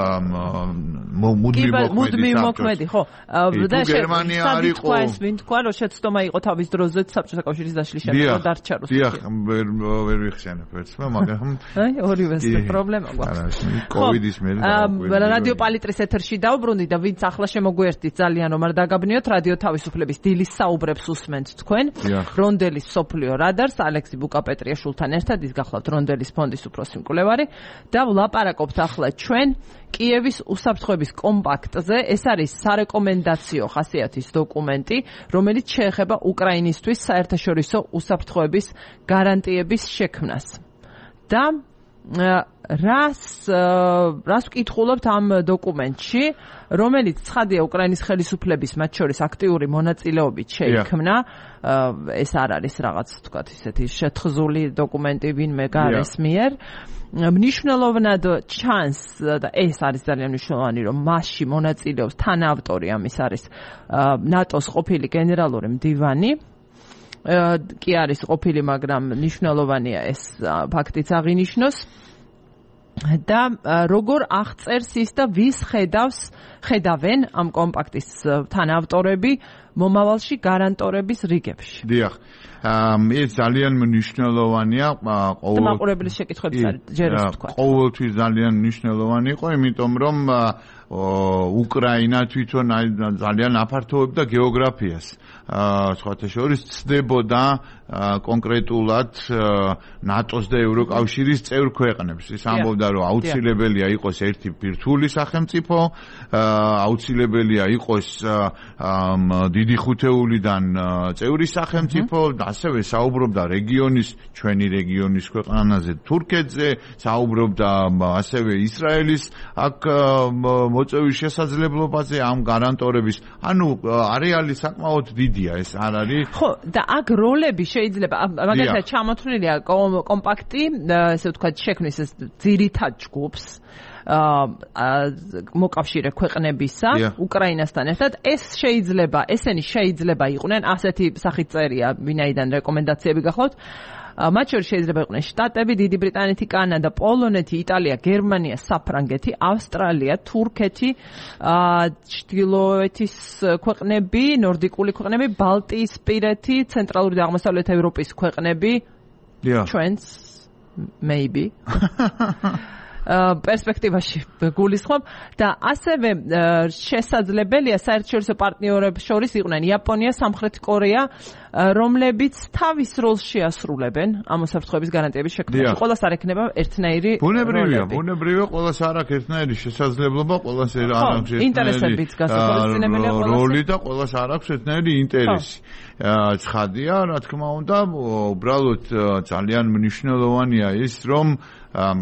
მუდმივ მოქმედი ხო და გერმანია არ იყო ეს ვინ თქვა რომ შეცდომა იყო თავის დროზე საბჭოთა კავშირის დაშლის შემდგომ დარჩა რუსეთი დიახ ვერ ვერ ვიხსენებ ერთმა მაგრამ აი ორივეს პრობლემა გვაქვს კოვიდის მერე რადიო პალიტრის ეთერში დავბრუნდი და ვინც ახლა შემოგვიერთდით ძალიან რომ არ დაგაბნიოთ რადიო თავისუფლების დილის საუბრებს უსმენთ თქვენ რონდელის სოფლიო რადარს ალექსი ბუკაპეტრიაშვილთან ერთად ის გახლავთ რონდელის ფონდის უფროსი მკვლევარი და ვლაპარაკობთ ახლა ჩვენ კიევის უსაფრთხოების კომპაქტზე ეს არის სარეკომენდაციო ხასიათის დოკუმენტი რომელიც შეეხება უკრაინისთვის საერთაშორისო უსაფრთხოების გარანტიების შექმნას და რას რას ვკითხულობთ ამ დოკუმენტში რომელიც ცხადია უკრაინის ხელისუფლების მათ შორის აქტიური მონაწილეობით შეიქმნა ეს არ არის რაღაც თქვათ ისეთი შეთხზული დოკუმენტი ვინმე გარის მიერ მნიშვნელოვნად ჩანს და ეს არის ძალიან მნიშვნელოვანი რომ მასში მონაწილეობს თანაავტორი ამის არის ნატოს ყოფილი გენერალური მდივანი კი არის ყოფილი მაგრამ მნიშვნელოვანია ეს ფაქტიც აღინიშნოს და როგორ აღწერს ის და ვის ხედავს ხედავენ ამ კომპაქტის თანაავტორები მომავალში გარანტორების რიგებში. დიახ. ეს ძალიან მნიშვნელოვანია ყოველ მაყურებლის შეკითხვების არის ჯერ ის თქვა. ყოველთვის ძალიან მნიშვნელოვანი იყო, იმიტომ რომ უკრაინა თვითონ ძალიან აფართოვებდა გეოგრაფიას. სხვათა შორის ცდებოდა კონკრეტულად ნატოს და ევროკავშირის წევრ ქვეყნებს. ის ამბობდა, რომ აუცილებელია იყოს ერთი ბირთვული სახელმწიფო, აუცილებელია იყოს დიდი ხუთეულიდან წევრი სახელმწიფო, ასევე საუბრობდა რეგიონის, ჩვენი რეგიონის ქვეყანაზე თურქეთზე, საუბრობდა ასევე ისრაელის აქ მოწევის შესაძლებლობაზე ამ გარანტორების. ანუ არეალი საკმაოდ დიდია, ეს არ არის. ხო, და აქ როლები შეიძლება მაგალითად ჩამოთვლილია კომპაქტი, ესე ვთქვათ, შექმნის ეს ძირითად ჯგუფს მოკავშირე ქვეყნებისა უკრაინასთან ერთად ეს შეიძლება ესენი შეიძლება იყვნენ ასეთი სახით წერია ვინაიდან რეკომენდაციები გახლავთ მათ შორის შეიძლება იყვნენ შტატები, დიდი ბრიტანეთი, კანადა, პოლონეთი, იტალია, გერმანია, საფრანგეთი, ავსტრალია, თურქეთი, ჩრდილოეთის ქვეყნები, ნორდიკული ქვეყნები, ბალტიისპირეთი, ცენტრალური და აღმოსავლეთ ევროპის ქვეყნები. ჩვენც maybe პერსპექტივაში გულისხმობ და ასევე შესაძლებელია საერთაშორისო პარტნიორებს შორის იყვნენ იაპონია, სამხრეთ კორეა, რომლებიც თავის როლს შეასრულებენ ამ უსაფრთხოების გარანტიების შექმნაში. ყველას არ ექნება ერთნაირი ბუნებრივია, ბუნებრივია, ყველას არ აქვს ერთნაირი შესაძლებლობა, ყველას არ აქვს ერთნაირი როლი და ყველას არ აქვს ერთნაირი ინტერესი. ცხადია, რა თქმა უნდა, უბრალოდ ძალიან მნიშვნელოვანია ის, რომ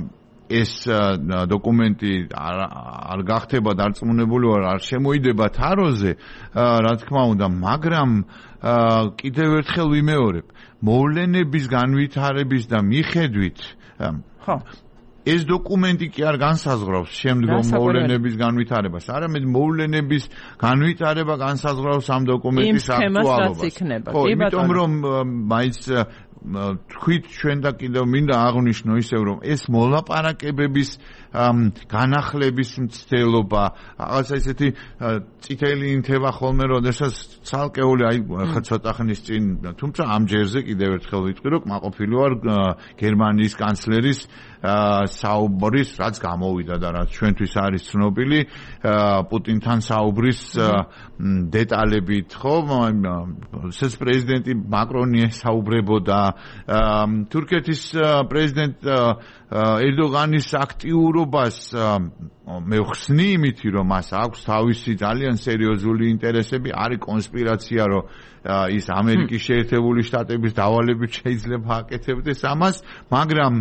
ეს დოკუმენტი არ გახდება დარწმუნებული ვარ, არ შემოიდება თაროზე, რა თქმა უნდა, მაგრამ კიდევ ერთხელ ვიმეორებ, მოვლენების განვითარების და მიხედვით, ხო ეს დოკუმენტი კი არ განსაზღვრავს შემდგომ მოვლენების განვითარებას, არამედ მოვლენების განვითარება განსაზღვრავს ამ დოკუმენტის აქტუალობას. ხო, იმიტომ რომ მაინც თქვით ჩვენ და კიდევ მინდა აღვნიშნო ისევ რომ ეს მოლაპარაკებების განახლების მცდელობა, რაღაცა ისეთი წითელი ინთება ხოლმე, როდესაც ცალკეული აი ხა ცოტა ხნის წინ, თუმცა ამ ჯერზე კიდევ ერთხელ ვიტყვი, რომ კმაყოფილი ვარ გერმანიის კანცლერის საუბრის, რაც გამოვიდა და რაც ჩვენთვის არის ცნობილი, პუტინთან საუბრის დეტალებით, ხო? ეს პრეზიდენტი მაკრონი საუბრებოდა, თურქეთის პრეზიდენტ ერდოგანის აქტიურობას მე ვხსნი იმითი, რომ მას აქვს თავისი ძალიან სერიოზული ინტერესები, არის კონსპირაცია, რომ ის ამერიკის შეერთებული შტატების დავალებით შეიძლება აკეთებდეს ამას, მაგრამ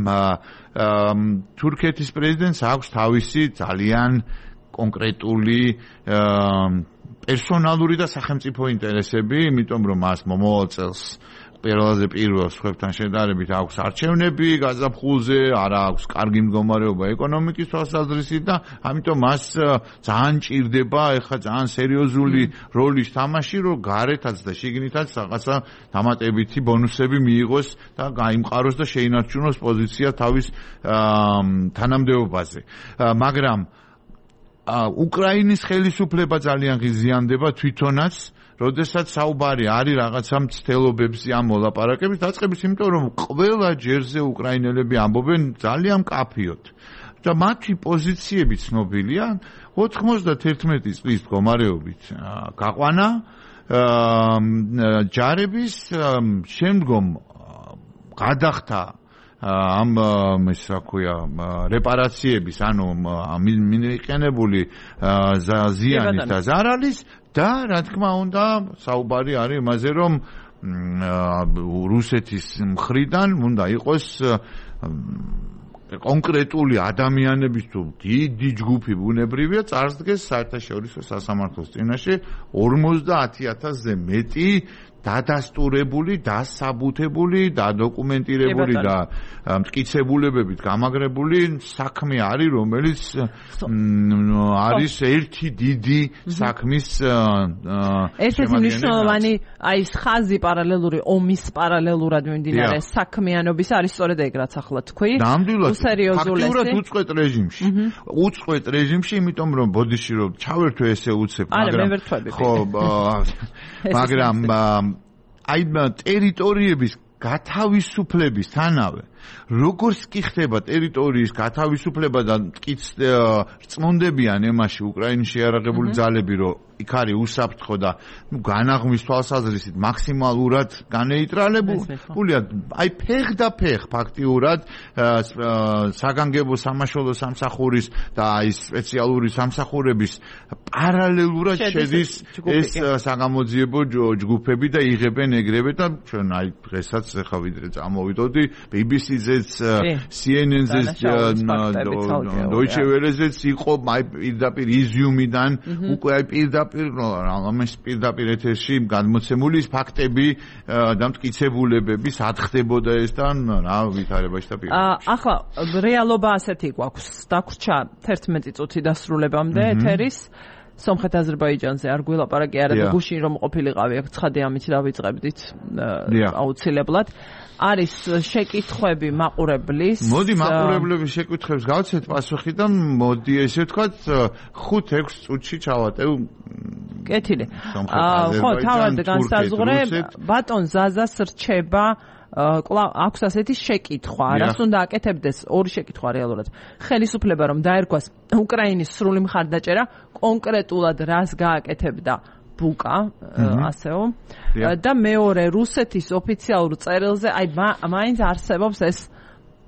თურქეთის პრეზიდენტს აქვს თავისი ძალიან კონკრეტული პერსონალური და სახელმწიფო ინტერესები, იმიტომ რომ მას მომავალ წელს პირველზე პირველ სხვებთან შედარებით აქვს არჩევნები გაზაფხულზე, არა აქვს კარგი მდგომარეობა ეკონომიკის თვალსაზრისით და ამიტომ მას ძალიან ჭირდება ეხლა ძალიან სერიოზული როლის თამაში, რომ გარეთაც და შიგნითაც რაღაცა დამატებითი ბონუსები მიიღოს და გაიმყაროს და შეინარჩუნოს პოზიცია თავის თანამდებობაზე. მაგრამ უკრაინის ხელისუფლება ძალიან ღიზიანდება თვითონაც, როდესაც საუბარი არის რაღაცა მცდელობებზე ამ მოლაპარაკების დაწყების, იმიტომ რომ ყველა ჯერზე უკრაინელები ამბობენ ძალიან მკაფიოდ და მათი პოზიციები ცნობილია. ოთხმოცდაათი წლის მდგომარეობით გაყვანა ჯარების შემდგომ გადახდა ამ ეს რა ქვია რეპარაციების, ანუ მინიყენებული ზიანის და ზარალის და რა თქმა უნდა საუბარი არის იმაზე, რომ რუსეთის მხრიდან უნდა იყოს კონკრეტული ადამიანების თუ დიდი ჯგუფი ბუნებრივია წარსდგეს საერთაშორისო სასამართლოს წინაშე ორმოცდაათი ათასზე მეტი დადასტურებული, დასაბუთებული, დადოკუმენტირებული და მტკიცებულებებით გამაგრებული საქმე არის, რომელიც არის ერთი დიდი საქმის ერთ-ერთი მნიშვნელოვანი აი ეს ხაზი პარალელური ომის პარალელურად მიმდინარე საქმიანობის არის სწორედ ეგ, რაც ახლა თქვი. ნამდვილად ფაქტიურად უწყვეტ რეჟიმში. უწყვეტ რეჟიმში, იმიტომ რომ ბოდიში რომ ჩავერთვე ესე უცებ, მაგრამ ხო, მაგრამ აი ტერიტორიების გათავისუფლებისთანავე როგორც კი ხდება ტერიტორიის გათავისუფლება და რწმუნდებიან ემაში უკრაინის შეიარაღებული ძალები, რომ იქ არის უსაფრთხო და განაღმვის თვალსაზრისით მაქსიმალურად განეიტრალებულია, აი ფეხ და ფეხ ფაქტიურად საგანგებო სამაშველო სამსახურის და აი სპეციალური სამსახურების პარალელურად შედის ეს საგამოძიებო ჯგუფები და იღებენ ეგრევე და ჩვენ აი დღესაც ახლა ვიდრე წამოვიდოდი ბი ბი სი-ზეც, სი ენ ენ-ზეც, Deutsche Welle-ზეც იყო აი პირდაპირ იზიუმიდან უკვე აი პირდაპირ ამას პირდაპირ ეთერში გადმოცემული ის ფაქტები და მტკიცებულებები სათხდებოდა ეს და რა ვითარებაში და პირდაპირ. ახლა რეალობა ასეთი გვაქვს. დაგვრჩა თერთმეტი წუთი დასრულებამდე ეთერის. სომხეთ-აზერბაიჯანზე არ გვილაპარაკე არა და გუშინ რომ ყოფილიყავი აქ ცხადია ამით დავიწყებდით აუცილებლად. არის შეკითხვები მაყურებლის. მოდი მაყურებლების შეკითხვებს გავცეთ პასუხი და მოდი ესე ვთქვათ ხუთ ექვს წუთში ჩავატევ. კეთილი. ხო, თავად განსაზღვრე ბატონ ზაზას რჩება კვლავ აქვს ასეთი შეკითხვა, რას უნდა აკეთებდეს? ორი შეკითხვა რეალურად. ხელისუფლება რომ დაერქვას უკრაინის სრული მხარდაჭერა, კონკრეტულად რას გააკეთებდა ბუკა, ასეო. და მეორე, რუსეთის ოფიციალურ წერილზე, აი მაინც არსებობს ეს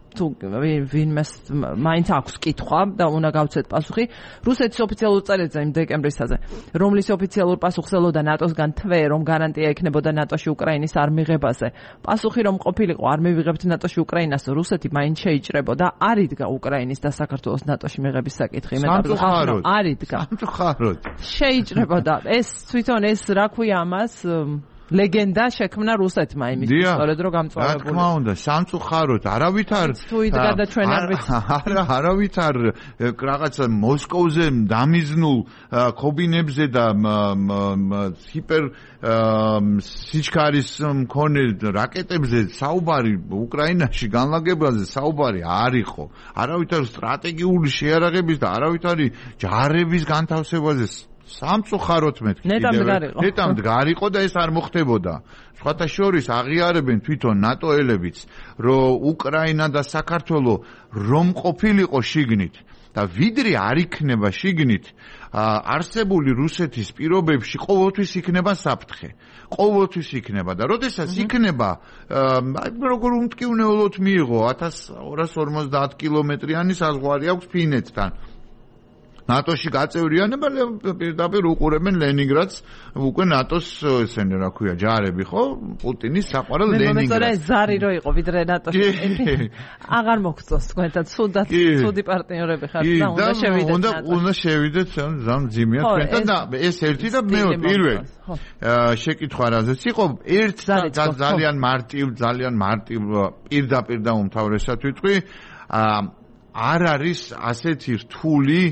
თუ ვინმეს მაინც აქვს კითხვა და უნდა გავცეთ პასუხი. რუსეთის ოფიციალურ წერილზე იმ დეკემბრისაზე, რომლის ოფიციალურ პასუხს ელოდა ნატოსგან თვე, რომ გარანტია ექნებოდა ნატოში უკრაინის არ მიღებაზე. პასუხი რომ ყოფილიყო არ მივიღებთ ნატოში უკრაინას, რუსეთი მაინც შეიჭრებოდა. არ იდგა უკრაინის და საქართველოს ნატოში მიღების საკითხი. სამწუხაროდ. არ იდგა. სამწუხაროდ. შეიჭრებოდა. ეს თვითონ ეს რა ქვია ამას? ლეგენდა შექმნა რუსეთმა იმის სწორედ რომ გამწვავებული. რა თქმა უნდა, სამწუხაროდ, არავით არ თუ იდგა და ჩვენ არ ვიცი. არა, არავით არ რაღაცა მოსკოვზე დამიზნულ ქობინებზე და ჰიპერ სიჩქარის მქონე რაკეტებზე საუბარი უკრაინაში განლაგებაზე საუბარი არ იყო. არავით არ სტრატეგიული შეარაღების და არავით არ ჯარების განთავსებაზე სამწუხაროდ მეთქი. ნეტა მდგარიყო და ეს არ მოხდებოდა. სხვათა შორის აღიარებენ თვითონ ნატოელებიც, რომ უკრაინა და საქართველო რომ ყოფილიყო შიგნით და ვიდრე არ იქნება შიგნით, არსებული რუსეთის პირობებში ყოველთვის იქნება საფრთხე. ყოველთვის იქნება და როდესაც იქნება, როგორ უმტკივნეულოდ მიიღო ათას ორას ორმოცდაათ კილომეტრიანი საზღვარი აქვს ფინეთთან. ნატოში გაწევრიანება პირდაპირ უყურებენ ლენინგრადს, უკვე ნატოს ესენი რა ქვია, ჯარები, ხო? პუტინის საყვარელ ლენინგრადს. მე ზარი რო იყო ვიდრე ნატოში. აღარ მოგწონს თქვენთან, ცუდად, ცუდი პარტნიორები ხართ და უნდა შევიდეთ. უნდა უნდა შევიდეთ, ზამ ძიმია თქვენთან და ეს ერთი და მეორე პირველი. შეკითხვა რაზეც იყო, ერთ ძალიან მარტივ, ძალიან მარტივ პირდაპირ და უმთავრესად ვიტყვი, არ არის ასეთი რთული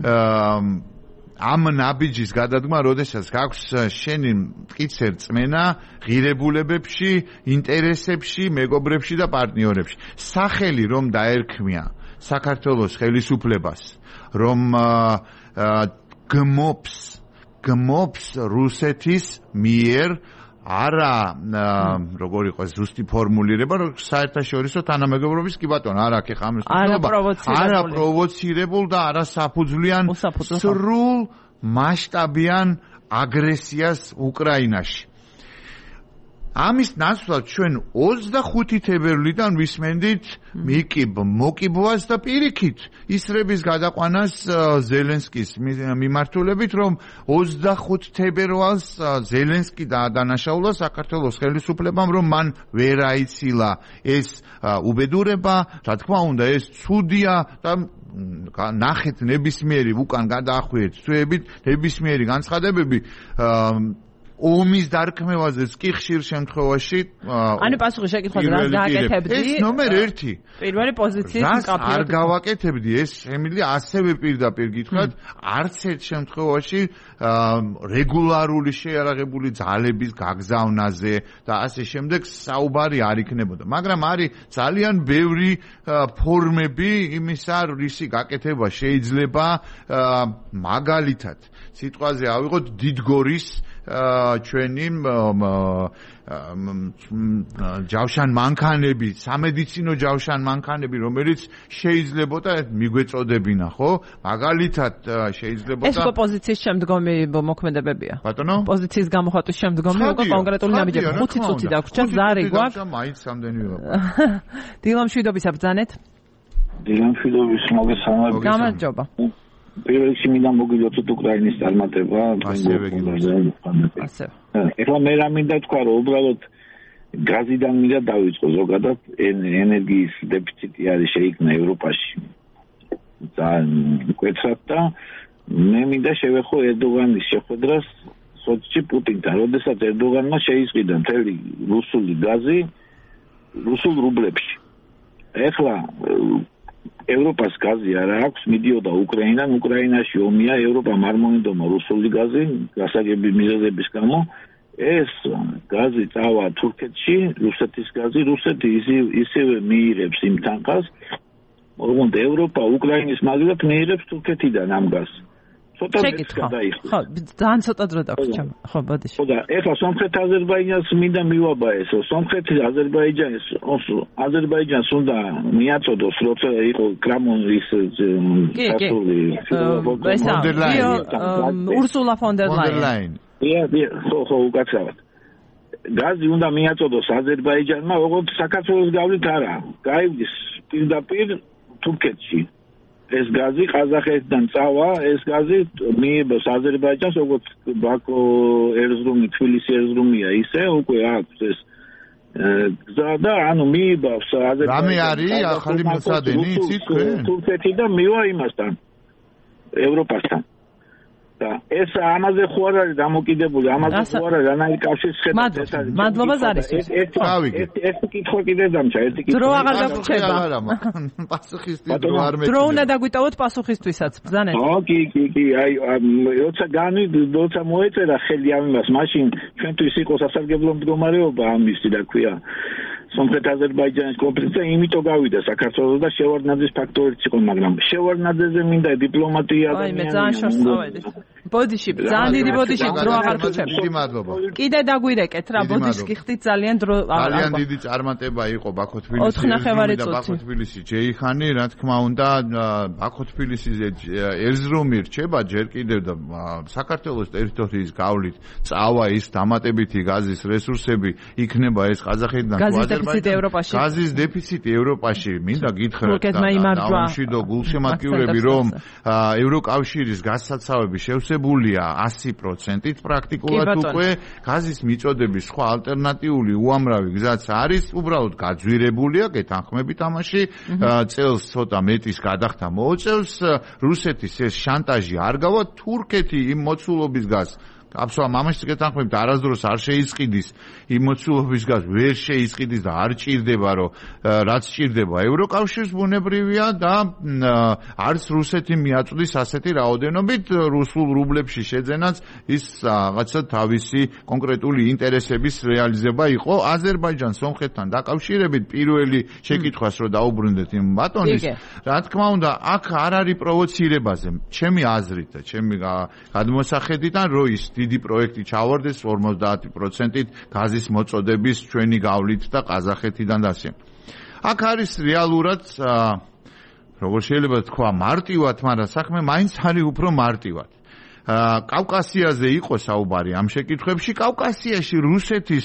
ამ ნაბიჯის გადადგმა, როდესაც გაქვს შენი მტკიცე რწმენა ღირებულებებში, ინტერესებში, მეგობრებში და პარტნიორებში. სახელი რომ დაერქმია საქართველოს ხელისუფლებას, რომ გმობს, გმობს რუსეთის მიერ არა როგორ იყო ზუსტი ფორმულირება, რომ საერთაშორისო თანამეგობრობის კი ბატონო, არ აქ ხა ამის არა პროვოცირებულ და არა საფუძვლიან სრულ მასშტაბიან აგრესიას უკრაინაში. ამის ნაცვლად ჩვენ ოცდახუთი თებერვლიდან ვისმენდით მიკიბ მოკიბვას და პირიქით ისრების გადაყვანას ზელენსკის მიმართულებით, რომ ოცდახუთ თებერვალს ზელენსკი დაადანაშაულა საქართველოს ხელისუფლებამ, რომ მან ვერ აიცილა ეს უბედურება, რა თქმა უნდა ეს ცუდია და ნახეთ ნებისმიერი უკან გადაახვიეთ თვეებით ნებისმიერი განცხადებები ომის დარქმევაზეც კი ხშირ შემთხვევაში ანუ პასუხი შეკითხვაზე რა გააკეთებდი? ეს ნომერ ერთი. პირველი პოზიციის მკაფიოდ. არ გავაკეთებდი ეს შემიძლია ასევე პირდაპირ გითხრათ, არც ერთ შემთხვევაში რეგულარული შეიარაღებული ძალების გაგზავნაზე და ასე შემდეგ საუბარი არ იქნებოდა. მაგრამ არის ძალიან ბევრი ფორმები იმისა, რისი გაკეთება შეიძლება, მაგალითად, სიტყვაზე ავიღოთ დიდგორის ჩვენი ჯავშან მანქანები, სამედიცინო ჯავშან მანქანები, რომელიც შეიძლებოდა მიგვეწოდებინა, ხო? მაგალითად შეიძლებოდა ეს პოზიციის შემდგომი მოქმედებებია. ბატონო? პოზიციის გამოხატვის შემდგომი უკვე კონკრეტული ნაბიჯები. ხუთი წუთი დაგვრჩა, ზარი გვაქვს. მაინც რამდენი ვიყო. დილამშვიდობის აბძანეთ. დილამშვიდობის მოგესალმებით. გამარჯობა. პირველ რიგში მინდა მოგილოცოთ უკრაინის წარმატება. ასევე გილოცავ. ასევე. ეხლა მე რა მინდა თქვა, რომ უბრალოდ გაზიდან მინდა დავიწყო ზოგადად ენერგიის დეფიციტი არის შეიქმნა ევროპაში. ძალიან მკვეთრად და მე მინდა შევეხო ერდოგანის შეხვედრას სოჩში პუტინთან, როდესაც ერდოგანმა შეისყიდა მთელი რუსული გაზი რუსულ რუბლებში. ეხლა ევროპას გაზი არ აქვს, მიდიოდა უკრაინიდან, უკრაინაში ომია, ევროპამ არ მოინდომა რუსული გაზი, გასაგები მიზეზების გამო. ეს გაზი წავა თურქეთში, რუსეთის გაზი, რუსეთი ისევე მიიღებს იმ თანხას, ოღონდ ევროპა უკრაინის მაგალითად მიიღებს თურქეთიდან ამ გაზს. ცოტა გადაიხდა. ხო, ძალიან ცოტა დრო დაგვრჩა. ხო, ბოდიში. ხო და ეხლა სომხეთ აზერბაიჯანს მინდა მივაბაესო. სომხეთი აზერბაიჯანს აზერბაიჯანს უნდა მიაწოდოს, როცა იყო კრამონის სასული ურსულა ფონ დერ ლაიენ. ია, ხო, ხო, უკაცრავად. გაზი უნდა მიაწოდოს აზერბაიჯანმა, ოღონდ საქართველოს გავლით არა. გაივლის პირდაპირ თურქეთში. ეს გაზი ყაზახეთიდან წავა, ეს გაზი მიიღოს აზერბაიჯანს, როგორც ბაქო ერზრუმი, თბილისი ერზრუმია, ისე უკვე აქვს ეს გზა და ანუ მიიღოს აზერბაიჯანს. რამე არის ახალი მილსადენი, იცით თქვენ? თურქეთი და მივა იმასთან, ევროპასთან. და ეს ამაზე ხო არ არის დამოკიდებული, ამაზე ხო არ არის რანაირი კავშირის ხედავთ ეს არის. მადლობა ზარის. ერთი კითხვა კიდე დამჭა, ერთი კითხვა. დრო აღარ დაგვრჩება. პასუხისთვის დრო არ მეტი. დრო უნდა დაგვიტოვოთ პასუხისთვისაც, ბზანეთ. ო, კი, კი, კი, აი, როცა განი, როცა მოეწერა ხელი ამ იმას, მაშინ ჩვენთვის იყო სასარგებლო მდგომარეობა ამისი და ქვია. სომხეთ-აზერბაიჯანის კონფლიქტზე იმიტომ გავიდა საქართველოს და შევარდნაძის ფაქტორიც იყო, მაგრამ შევარდნაძეზე მინდა დიპლომატია და აი მე ძალიან შორს წავედი. ბოდიში, ძალიან დიდი ბოდიში, დრო აღარ გრჩება. დიდი მადლობა. კიდე დაგვირეკეთ რა, ბოდიშს გიხდით ძალიან დრო აღარ. ძალიან დიდი წარმატება იყო ბაქო-თბილისის ოთხ ნახევარი წუთი. ბაქო-თბილისი ჯეიხანი, რა თქმა უნდა, ბაქო-თბილისის ერზრუმი რჩება ჯერ კიდევ და საქართველოს ტერიტორიის გავლით წავა ის დამატებითი გაზის რესურსები იქნება ეს ყაზახეთიდან ევროპაში. გაზის დეფიციტი ევროპაში, მინდა გითხრათ დაუმშვიდო გულშემატკივრები, რომ ევროკავშირის გაზსაცავები შევსებულია ასი პროცენტით პრაქტიკულად უკვე გაზის მიწოდების სხვა ალტერნატიული უამრავი გზაც არის, უბრალოდ გაძვირებულია, გეთანხმებით ამაში, წელს ცოტა მეტის გადახდა მოუწევს, რუსეთის ეს შანტაჟი არ გავა, თურქეთი იმ მოცულობის გაზს აბსოლუტურად ამაში გეთანხმებით არასდროს არ შეისყიდის იმ მოცულობის გაზს ვერ შეისყიდის და არ ჭირდება რომ რაც ჭირდება ევროკავშირს ბუნებრივია და არც რუსეთი მიაწვდის ასეთი რაოდენობით რუსულ რუბლებში შეძენაც ის რაღაცა თავისი კონკრეტული ინტერესების რეალიზება იყო აზერბაიჯანს სომხეთთან დაკავშირებით პირველი შეკითხვას რომ დაუბრუნდეთ იმ ბატონის რა თქმა უნდა აქ არ არის პროვოცირებაზე ჩემი აზრით და ჩემი გადმოსახედიდან რომ ის დიდი პროექტი ჩავარდეს ორმოცდაათი პროცენტით გაზის მოწოდების ჩვენი გავლით და ყაზახეთიდან და ასე. აქ არის რეალურად როგორ შეიძლება თქვა მარტივად, მაგრამ საქმე მაინც არის უფრო მარტივად. კავკასიაზე იყო საუბარი ამ შეკითხვებში, კავკასიაში რუსეთის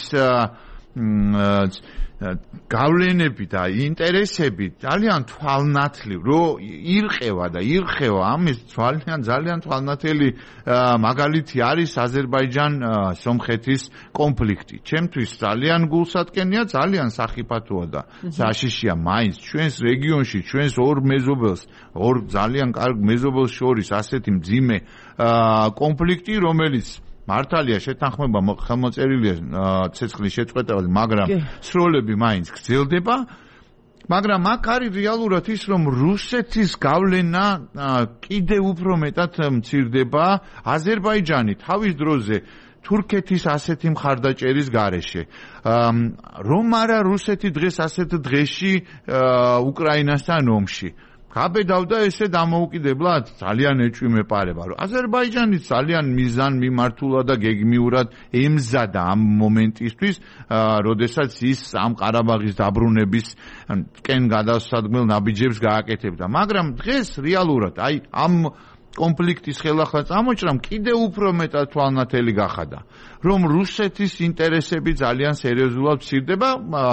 გავლენები და ინტერესები ძალიან თვალნათლივ რო ირყევა და ირხევა ამის ძალიან ძალიან თვალნათელი მაგალითი არის აზერბაიჯან-სომხეთის კონფლიქტი. ჩემთვის ძალიან გულსატკენია, ძალიან სახიფათოა და საშიშია მაინც ჩვენს რეგიონში, ჩვენს ორ მეზობელს, ორ ძალიან კარგ მეზობელს შორის ასეთი მძიმე კონფლიქტი, რომელიც მართალია შეთანხმება ხელმოწერილია ცეცხლის შეწყვეტაზე, მაგრამ სროლები მაინც გრძელდება. მაგრამ აქ არის რეალურად ის, რომ რუსეთის გავლენა კიდევ უფრო მეტად მცირდება. აზერბაიჯანი თავის დროზე თურქეთის ასეთი მხარდაჭერის გარეშე. რომ არა რუსეთი დღეს ასეთ დღეში უკრაინასთან ომში. გაბედავდა ესე დამოუკიდებლად ძალიან ეჭვი მეპარება რომ აზერბაიჯანი ძალიან მიზან მიმართულად და გეგმიურად ემზადა ამ მომენტისთვის როდესაც ის ამ ყარაბაღის დაბრუნების კენ გადასადგმელ ნაბიჯებს გააკეთებდა მაგრამ დღეს რეალურად აი ამ კონფლიქტის ხელახლა წამოჭრამ კიდევ უფრო მეტად თვალნათელი გახადა რომ რუსეთის ინტერესები ძალიან სერიოზულად მცირდება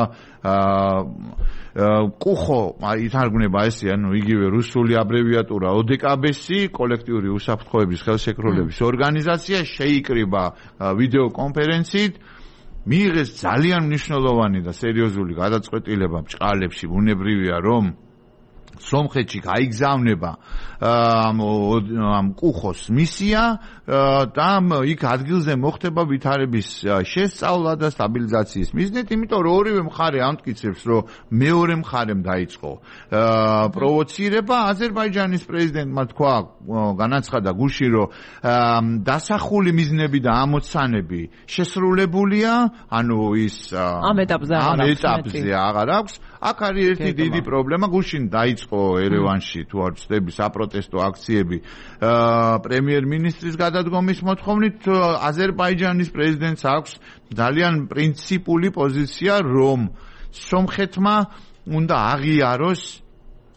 კუხო ითარგმნება ესე ანუ იგივე რუსული აბრევიატურა ოდეკაბესი კოლექტიური უსაფრთხოების ხელშეკრულების ორგანიზაცია შეიკრიბა ვიდეო კონფერენციით მიიღეს ძალიან მნიშვნელოვანი და სერიოზული გადაწყვეტილება ბჭყალებში ბუნებრივია რომ სომხეთში გაიგზავნება ამ კუხოს მისია და იქ ადგილზე მოხდება ვითარების შესწავლა და სტაბილიზაციის მიზნით, იმიტომ რომ ორივე მხარე ამტკიცებს, რომ მეორე მხარემ დაიწყო პროვოცირება. აზერბაიჯანის პრეზიდენტმა თქვა, განაცხადა გუშინ, რომ დასახული მიზნები და ამოცანები შესრულებულია, ანუ ის ამ ეტაპზე აღარ აქვს. აქ არის ერთი დიდი პრობლემა, გუშინ დაიწყო ერევანში თუ არ ვცდები საპროტესტო აქციები პრემიერ-მინისტრის გადადგომის მოთხოვნით აზერბაიჯანის პრეზიდენტს აქვს ძალიან პრინციპული პოზიცია რომ სომხეთმა უნდა აღიაროს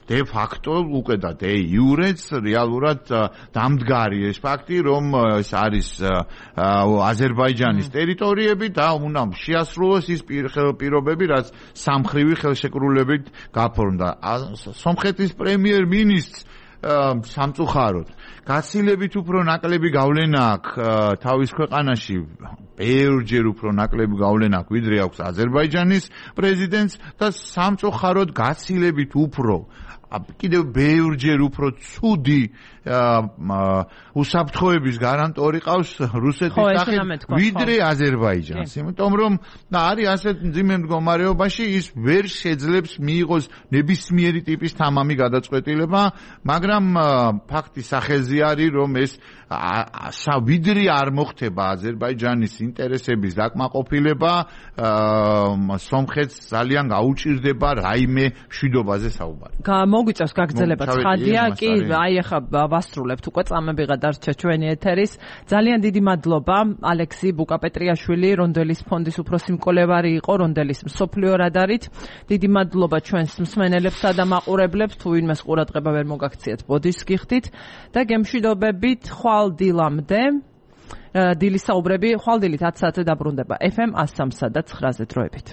de facto უკვე და de iureც რეალურად დამდგარი ეს ფაქტი, რომ ეს არის აზერბაიჯანის ტერიტორიები და უნდა შეასრულოს ის პირობები, რაც სამხრივი ხელშეკრულებით გაფორმდა. სომხეთის პრემიერ-მინისტრს სამწუხაროდ გაცილებით უფრო ნაკლები გავლენა აქვს თავის ქვეყანაში, ბევრჯერ უფრო ნაკლები გავლენა აქვს, ვიდრე აქვს აზერბაიჯანის პრეზიდენტს და სამწუხაროდ გაცილებით უფრო კიდევ ბევრჯერ უფრო ცუდი უსაფრთხოების გარანტორი ყავს რუსეთის სახით, ვიდრე აზერბაიჯანს. იმიტომ რომ არის ასეთ მძიმე მდგომარეობაში, ის ვერ შეძლებს მიიღოს ნებისმიერი ტიპის თამამი გადაწყვეტილება, მაგრამ ფაქტი სახელზე არის, რომ ეს ვიდრე არ მოხდება აზერბაიჯანის ინტერესების დაკმაყოფილება, სომხეთს ძალიან გაუჭირდება რაიმე მშვიდობაზე საუბარი. მოგვიწევს გაგრძელება ცხადია, კი, აი ახლა ვასრულებთ უკვე წამები გადარჩა ჩვენი ეთერის. ძალიან დიდი მადლობა ალექსი ბუკაპეტრიაშვილი, რონდელის ფონდის უფროსი მკვლევარი იყო, რონდელის მსოფლიო რადარით. დიდი მადლობა ჩვენს მსმენელებსა და მაყურებლებს, თუ ვინმეს ყურადღება ვერ მოგაქციეთ, ბოდიშს გიხდით და გემშვიდობებით ხვალ დილამდე. დილის საუბრები ხვალ დილით ათი საათზე დაბრუნდება ეფ ემ one oh three და nine-ზე დროებით.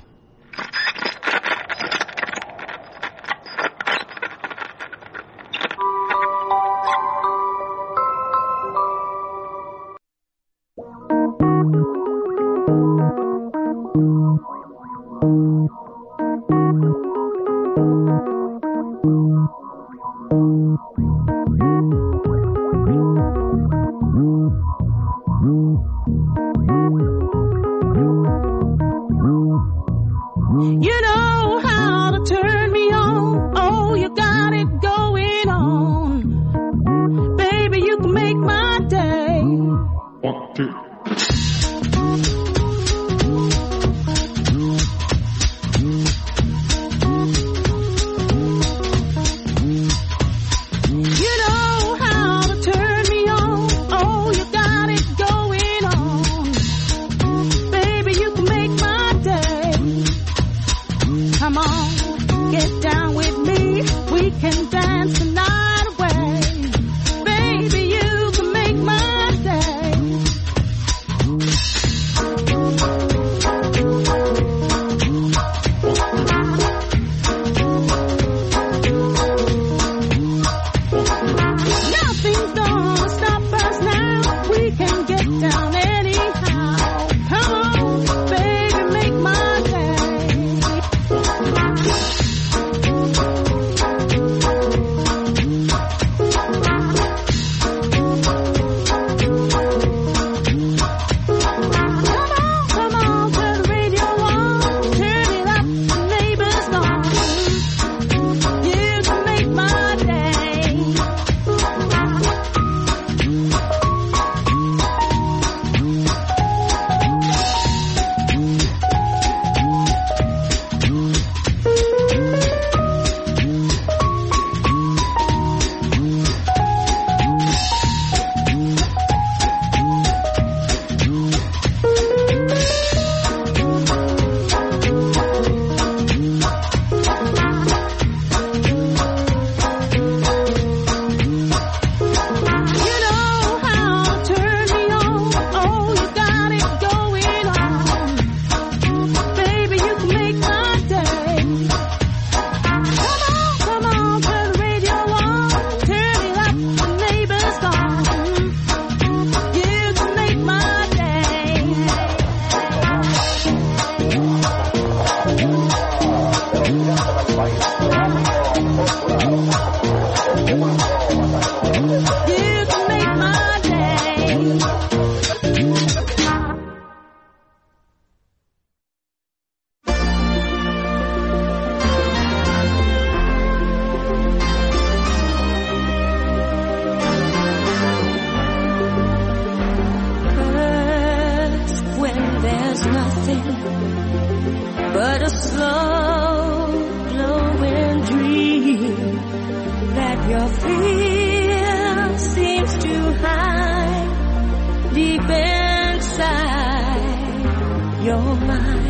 But a slow glowing dream that your fear seems to hide deep inside your mind.